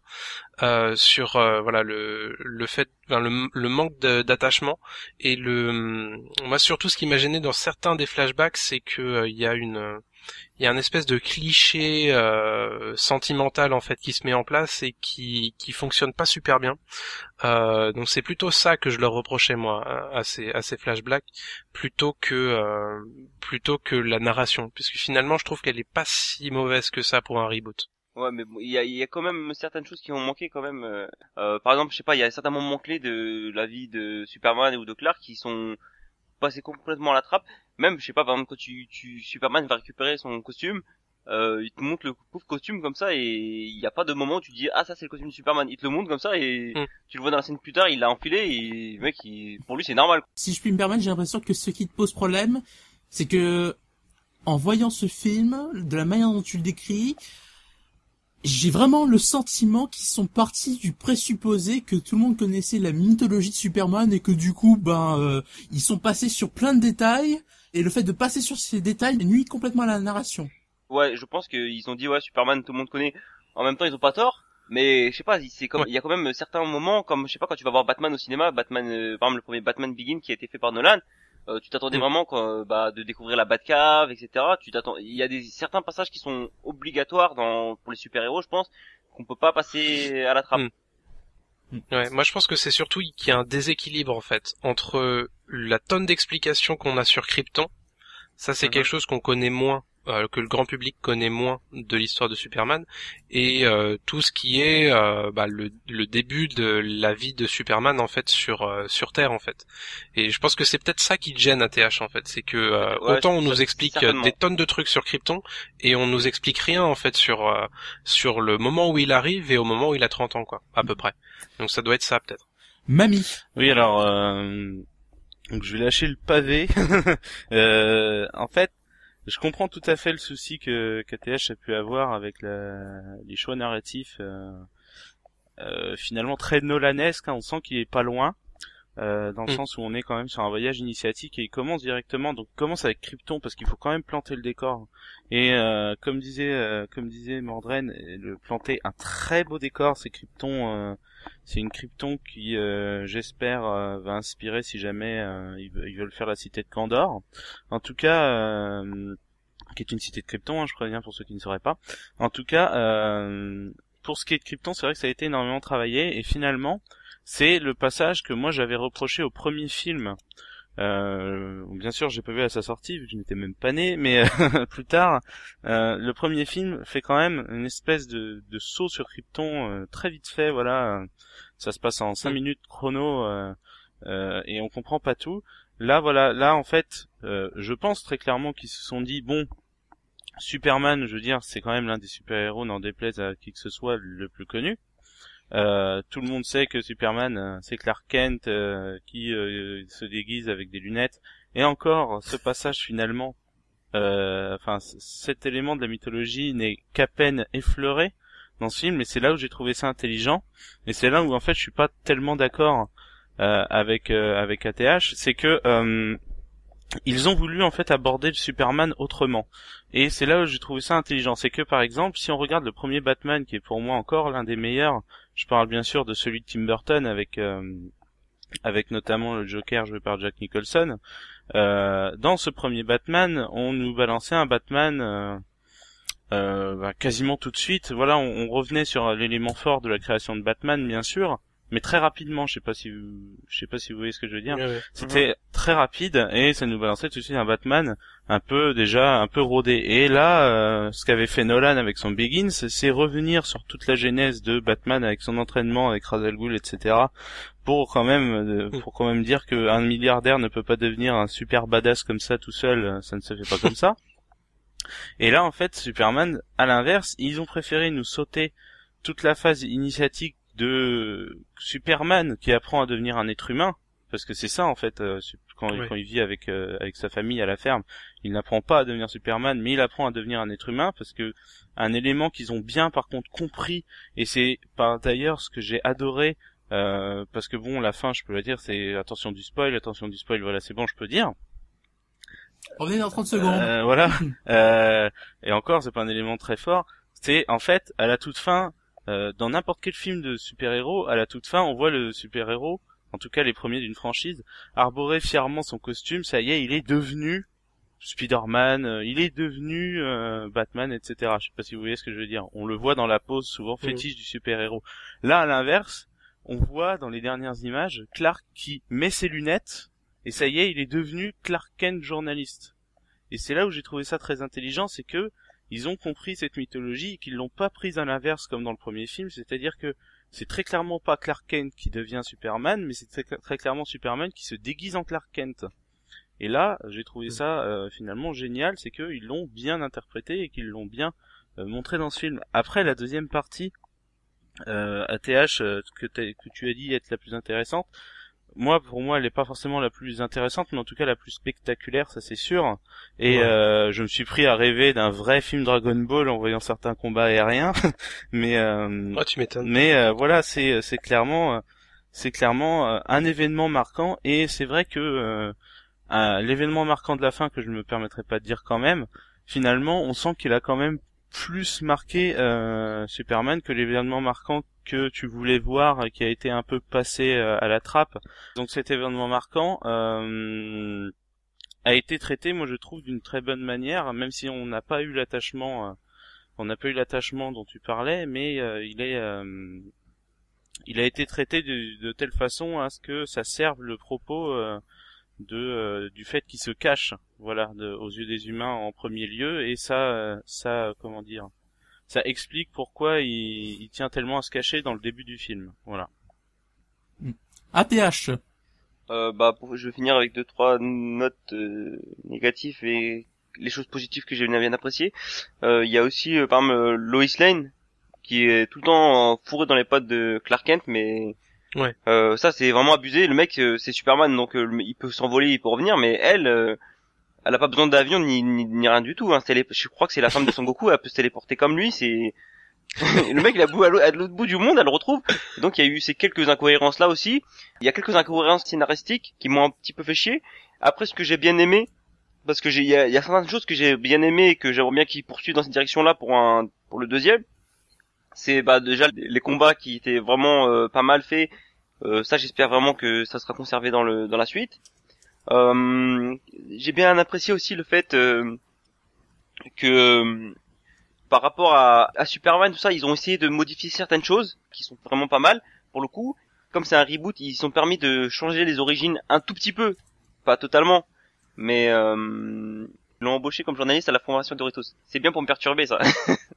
sur le fait, le manque d'attachement, et moi surtout ce qui m'a gêné dans certains des flashbacks, c'est que il y a un espèce de cliché sentimental en fait qui se met en place et qui fonctionne pas super bien. Donc c'est plutôt ça que je leur reprochais moi à ces flashbacks plutôt que la narration, puisque finalement je trouve qu'elle est pas si mauvaise que ça pour un reboot. Ouais, mais bon, il y a quand même certaines choses qui ont manqué quand même. Par exemple, je sais pas, il y a certains moments clés de la vie de Superman ou de Clark qui sont passés complètement à la trappe. Même, je sais pas, par exemple, quand Superman va récupérer son costume, il te montre le pauvre costume comme ça, et il y a pas de moment où tu dis ah ça c'est le costume de Superman. Il te le montre comme ça et tu le vois dans la scène plus tard, il l'a enfilé et le mec, pour lui c'est normal. Si je puis me permettre, j'ai l'impression que ce qui te pose problème, c'est que en voyant ce film, de la manière dont tu le décris, j'ai vraiment le sentiment qu'ils sont partis du présupposé que tout le monde connaissait la mythologie de Superman et que du coup, ils sont passés sur plein de détails, et le fait de passer sur ces détails nuit complètement à la narration. Ouais, je pense qu'ils ont dit ouais, Superman tout le monde connaît. En même temps, ils ont pas tort, mais je sais pas, c'est comme il y a quand même certains moments, comme je sais pas, quand tu vas voir Batman au cinéma, par exemple le premier Batman Begins qui a été fait par Nolan, tu t'attendais vraiment de découvrir la Batcave, etc. Il y a certains passages qui sont obligatoires pour les super-héros, je pense, qu'on peut pas passer à la trappe. Ouais, moi je pense que c'est surtout qu'il y a un déséquilibre en fait entre la tonne d'explications qu'on a sur Krypton. Ça c'est quelque chose qu'on connaît moins, que le grand public connaît moins de l'histoire de Superman, et tout ce qui est le début de la vie de Superman en fait sur Terre en fait. Et je pense que c'est peut-être ça qui te gêne à TH en fait, c'est que autant on nous explique des tonnes de trucs sur Krypton et on nous explique rien en fait sur le moment où il arrive et au moment où il a 30 ans quoi, à peu près. Donc ça doit être ça peut-être. Mamie. Oui, alors donc je vais lâcher le pavé. En fait, je comprends tout à fait le souci que KTH a pu avoir avec les choix narratifs finalement très nolanesques, hein. On sent qu'il est pas loin, dans le sens où on est quand même sur un voyage initiatique, et il commence directement, donc il commence avec Krypton parce qu'il faut quand même planter le décor, et comme disait Mordren, le planter un très beau décor, c'est Krypton. C'est une Krypton qui, j'espère, va inspirer si jamais ils veulent faire la cité de Kandor. En tout cas, qui est une cité de Krypton, hein, je préviens pour ceux qui ne sauraient pas. En tout cas, pour ce qui est de Krypton, c'est vrai que ça a été énormément travaillé, et finalement, c'est le passage que moi j'avais reproché au premier film. Bien sûr, j'ai pas vu à sa sortie, vu que je n'étais même pas né, mais plus tard, le premier film fait quand même une espèce de saut sur Krypton très vite fait, voilà. Ça se passe en 5 minutes chrono, et on comprend pas tout. Là, voilà, là en fait, je pense très clairement qu'ils se sont dit bon, Superman, je veux dire, c'est quand même l'un des super-héros, n'en déplaise à qui que ce soit, le plus connu. Tout le monde sait que Superman, c'est Clark Kent qui se déguise avec des lunettes. Et encore, ce passage finalement, cet élément de la mythologie n'est qu'à peine effleuré dans ce film. Et c'est là où j'ai trouvé ça intelligent. Et c'est là où en fait je suis pas tellement d'accord avec ATH. C'est que ils ont voulu en fait aborder le Superman autrement, et c'est là où j'ai trouvé ça intelligent. C'est que par exemple, si on regarde le premier Batman, qui est pour moi encore l'un des meilleurs, je parle bien sûr de celui de Tim Burton avec notamment le Joker joué par Jack Nicholson. Dans ce premier Batman, on nous balançait un Batman quasiment tout de suite. Voilà, on revenait sur l'élément fort de la création de Batman, bien sûr, mais très rapidement. Je sais pas si vous voyez ce que je veux dire. Ouais. C'était très rapide, et ça nous balançait tout de suite un Batman un peu rodé. Et là, ce qu'avait fait Nolan avec son Begins, c'est revenir sur toute la genèse de Batman avec son entraînement avec Ra's al Ghul, etc. Pour quand même dire qu'un milliardaire ne peut pas devenir un super badass comme ça tout seul. Ça ne se fait pas comme ça. Et là, en fait, Superman, à l'inverse, ils ont préféré nous sauter toute la phase initiatique de Superman qui apprend à devenir un être humain, parce que c'est ça en fait, quand il vit avec sa famille à la ferme, il n'apprend pas à devenir Superman, mais il apprend à devenir un être humain, parce que un élément qu'ils ont bien par contre compris, et c'est par d'ailleurs ce que j'ai adoré, parce que bon, la fin, je peux la dire, c'est attention du spoil, voilà, c'est bon, je peux dire. Revenez dans 30 secondes. Voilà. Et encore, c'est pas un élément très fort. C'est en fait à la toute fin, dans n'importe quel film de super-héros, à la toute fin, on voit le super-héros, en tout cas les premiers d'une franchise, arborer fièrement son costume. Ça y est, il est devenu Spider-Man, il est devenu Batman, etc. Je sais pas si vous voyez ce que je veux dire. On le voit dans la pose souvent fétiche du super-héros. Là, à l'inverse, on voit dans les dernières images Clark qui met ses lunettes. Et ça y est, il est devenu Clark Kent journaliste. Et c'est là où j'ai trouvé ça très intelligent, c'est que ils ont compris cette mythologie et qu'ils l'ont pas prise à l'inverse comme dans le premier film, c'est-à-dire que c'est très clairement pas Clark Kent qui devient Superman, mais c'est très clairement Superman qui se déguise en Clark Kent. Et là, j'ai trouvé ça finalement génial, c'est qu'ils l'ont bien interprété et qu'ils l'ont bien montré dans ce film. Après, la deuxième partie, ATH, que tu as dit être la plus intéressante, pour moi, elle est pas forcément la plus intéressante, mais en tout cas la plus spectaculaire, ça c'est sûr. Et je me suis pris à rêver d'un vrai film Dragon Ball en voyant certains combats aériens. Mais tu m'étonnes. Mais voilà, c'est clairement un événement marquant. Et c'est vrai que l'événement marquant de la fin, que je ne me permettrai pas de dire quand même, finalement, on sent qu'il a quand même plus marqué Superman que l'événement marquant que tu voulais voir, qui a été un peu passé à la trappe. Donc cet événement marquant a été traité, moi je trouve, d'une très bonne manière, même si on n'a pas eu l'attachement dont tu parlais, mais il a été traité de telle façon à ce que ça serve le propos du fait qu'il se cache, voilà, aux yeux des humains en premier lieu, et ça comment dire, ça explique pourquoi il tient tellement à se cacher dans le début du film, voilà. ATH. Je vais finir avec 2-3 notes négatives et les choses positives que j'ai bien appréciées. Il y a aussi par exemple Lois Lane qui est tout le temps fourré dans les pattes de Clark Kent, mais ça c'est vraiment abusé. Le mec c'est Superman, donc il peut s'envoler, il peut revenir, mais elle a pas besoin d'avion ni rien du tout, hein. Je crois que c'est la femme de Son Goku, elle peut se téléporter comme lui, c'est le mec il a à l'autre bout du monde, elle le retrouve. Donc il y a eu ces quelques incohérences là aussi. Il y a quelques incohérences scénaristiques qui m'ont un petit peu fait chier. Après, ce que j'ai bien aimé, parce que il y a certaines choses que j'ai bien aimé et que j'aimerais bien qu'ils poursuivent dans cette direction là pour le deuxième, c'est déjà les combats qui étaient vraiment pas mal faits. Ça j'espère vraiment que ça sera conservé dans la suite. J'ai bien apprécié aussi le fait que par rapport à Superman, tout ça, ils ont essayé de modifier certaines choses qui sont vraiment pas mal. Pour le coup, comme c'est un reboot, ils se sont permis de changer les origines un tout petit peu, pas totalement, mais ils l'ont embauché comme journaliste à la Fondation Doritos. C'est bien pour me perturber, ça.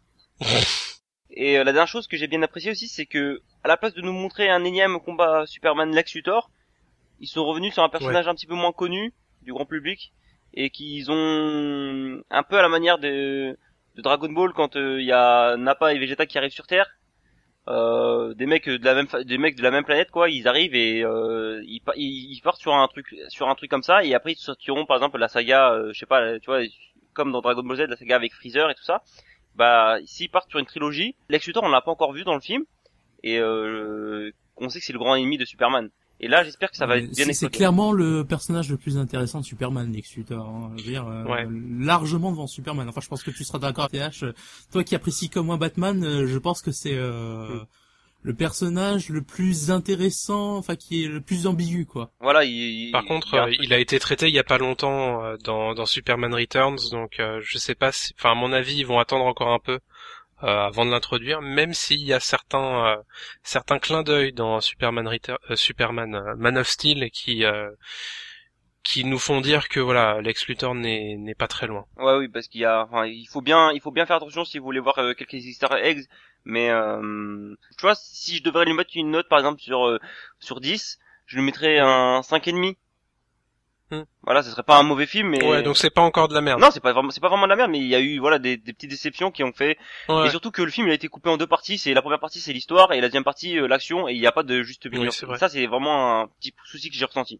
Et la dernière chose que j'ai bien apprécié aussi, c'est que à la place de nous montrer un énième combat Superman Lex Luthor, ils sont revenus sur un personnage un petit peu moins connu du grand public et qu'ils ont un peu à la manière de Dragon Ball quand il y a Nappa et Vegeta qui arrivent sur Terre, des mecs de la même planète quoi, ils arrivent et ils partent sur un truc comme ça, et après ils sortiront par exemple la saga je sais pas, tu vois, comme dans Dragon Ball Z, la saga avec Freezer et tout ça. S'ils partent sur une trilogie, Lex Luthor on l'a pas encore vu dans le film et on sait que c'est le grand ennemi de Superman. Et là, j'espère que ça va être bien exploité. C'est clairement le personnage le plus intéressant de Superman, Lex Luthor. Hein. Je veux dire, largement devant Superman. Enfin, je pense que tu seras d'accord, TH. Toi qui apprécies comme moi Batman, je pense que c'est le personnage le plus intéressant, enfin qui est le plus ambigu, quoi. Voilà. Par contre, il a été traité il y a pas longtemps dans Superman Returns, donc je sais pas. Enfin, à mon avis, ils vont attendre encore un peu. Avant de l'introduire, même s'il y a certains clins d'œil dans Superman Man of Steel qui nous font dire que voilà, Lex Luthor n'est pas très loin. Ouais, oui, parce il faut bien faire attention si vous voulez voir quelques Easter eggs, mais tu vois, si je devrais lui mettre une note par exemple sur 10, je lui mettrais un 5,5. Voilà, ce serait pas un mauvais film, mais Ouais, donc c'est pas encore de la merde. non, c'est pas vraiment de la merde, mais il y a eu voilà des petites déceptions qui ont fait, Ouais. et surtout que le film il a été coupé en deux parties. C'est la première partie c'est l'histoire et la deuxième partie l'action, et il n'y a pas de juste milieu. Oui, c'est vrai. Ça c'est vraiment un petit souci que j'ai ressenti.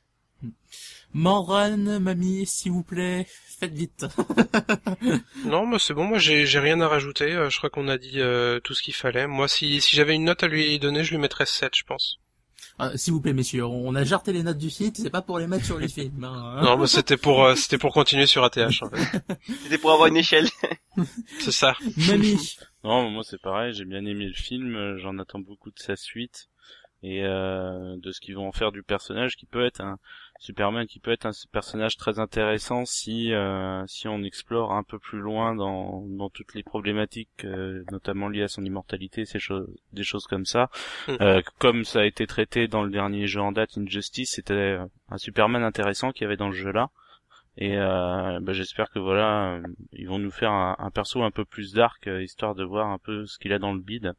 Morane, mamie, s'il vous plaît, faites vite. Non, mais c'est bon, moi j'ai rien à rajouter, je crois qu'on a dit tout ce qu'il fallait. Moi si j'avais une note à lui donner, je lui mettrais 7, je pense. S'il vous plaît, messieurs, on a jarté les notes du site, c'est pas pour les mettre sur les films. Hein. Non, mais c'était pour continuer sur ATH en fait. C'était pour avoir une échelle. C'est ça. Mamie. Non, moi c'est pareil, j'ai bien aimé le film, j'en attends beaucoup de sa suite et de ce qu'ils vont en faire du personnage qui peut être un Superman, qui peut être un personnage très intéressant si on explore un peu plus loin dans toutes les problématiques notamment liées à son immortalité, des choses comme ça. Comme ça a été traité dans le dernier jeu en date, Injustice, c'était un Superman intéressant qu'il y avait dans le jeu là. Et j'espère que voilà, ils vont nous faire un perso un peu plus dark, histoire de voir un peu ce qu'il a dans le bide.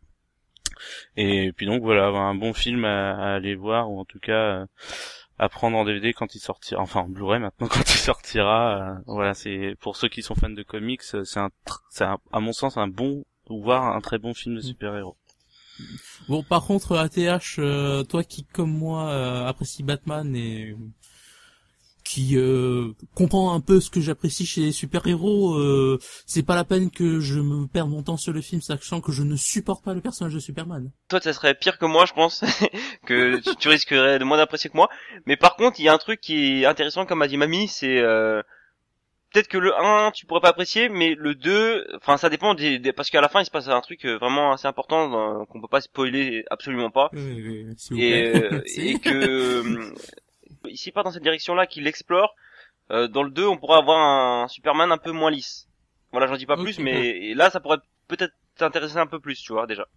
Et puis donc voilà, un bon film à aller voir, ou en tout cas à prendre en DVD quand il sortira, enfin en Blu-ray maintenant quand il sortira. Voilà, c'est pour ceux qui sont fans de comics, c'est à mon sens voire un très bon film de super-héros. Bon, par contre, ATH, toi qui, comme moi, apprécie Batman et qui comprend un peu ce que j'apprécie chez les super-héros, c'est pas la peine que je me perde mon temps sur le film, sachant que je ne supporte pas le personnage de Superman. Toi, ça serait pire que moi, je pense, que tu risquerais de moins d'apprécier que moi. Mais par contre, il y a un truc qui est intéressant, comme a dit Mamie, c'est peut-être que le 1, tu pourrais pas apprécier, mais le 2, enfin, ça dépend parce qu'à la fin, il se passe un truc vraiment assez important qu'on peut pas spoiler absolument pas. S'il vous plaît. Et que ici pas dans cette direction-là qu'il explore. Dans le 2, on pourrait avoir un Superman un peu moins lisse. Voilà, j'en dis pas plus, mais là, ça pourrait peut-être t'intéresser un peu plus, tu vois, déjà.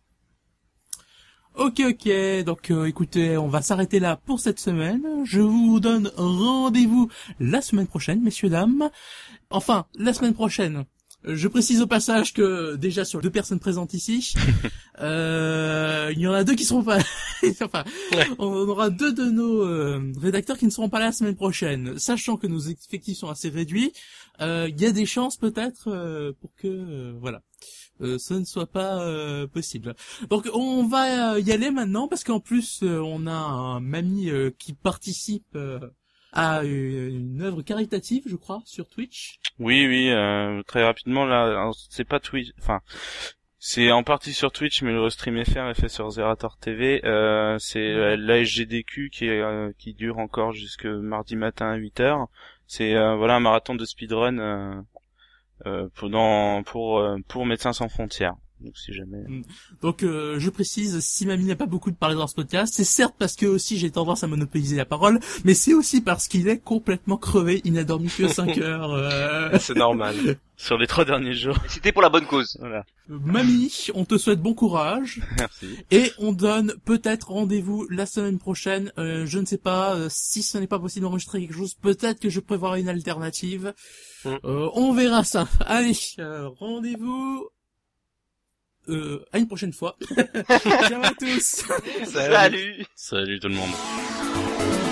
Ok, donc écoutez, on va s'arrêter là pour cette semaine. Je vous donne rendez-vous la semaine prochaine, messieurs, dames. Enfin, la semaine prochaine. Je précise au passage que déjà sur 2 personnes présentes ici, il y en a 2 qui seront pas. Enfin, on aura 2 de nos rédacteurs qui ne seront pas là la semaine prochaine, sachant que nos effectifs sont assez réduits. Il y a des chances peut-être pour que ce ne soit pas possible. Donc on va y aller maintenant parce qu'en plus on a un mamie qui participe à une œuvre caritative, je crois, sur Twitch. Oui, très rapidement là, c'est pas Twitch, enfin c'est en partie sur Twitch, mais le stream FR est fait sur Zerator TV. C'est l'ASGDQ qui dure encore jusque mardi matin à 8h. C'est un marathon de speedrun pour Médecins sans frontières. Donc si jamais. Donc je précise, si Mamie n'a pas beaucoup de parler dans ce podcast, c'est certes parce que aussi j'ai tendance à monopoliser la parole, mais c'est aussi parce qu'il est complètement crevé, il n'a dormi que 5 heures. C'est normal. Sur les 3 derniers jours. Et c'était pour la bonne cause. Voilà. Mamie, on te souhaite bon courage. Merci. Et on donne peut-être rendez-vous la semaine prochaine. Je ne sais pas si ce n'est pas possible d'enregistrer quelque chose. Peut-être que je prévoirai une alternative. On verra ça. Allez, rendez-vous à une prochaine fois. Ciao à tous. Salut. Salut tout le monde.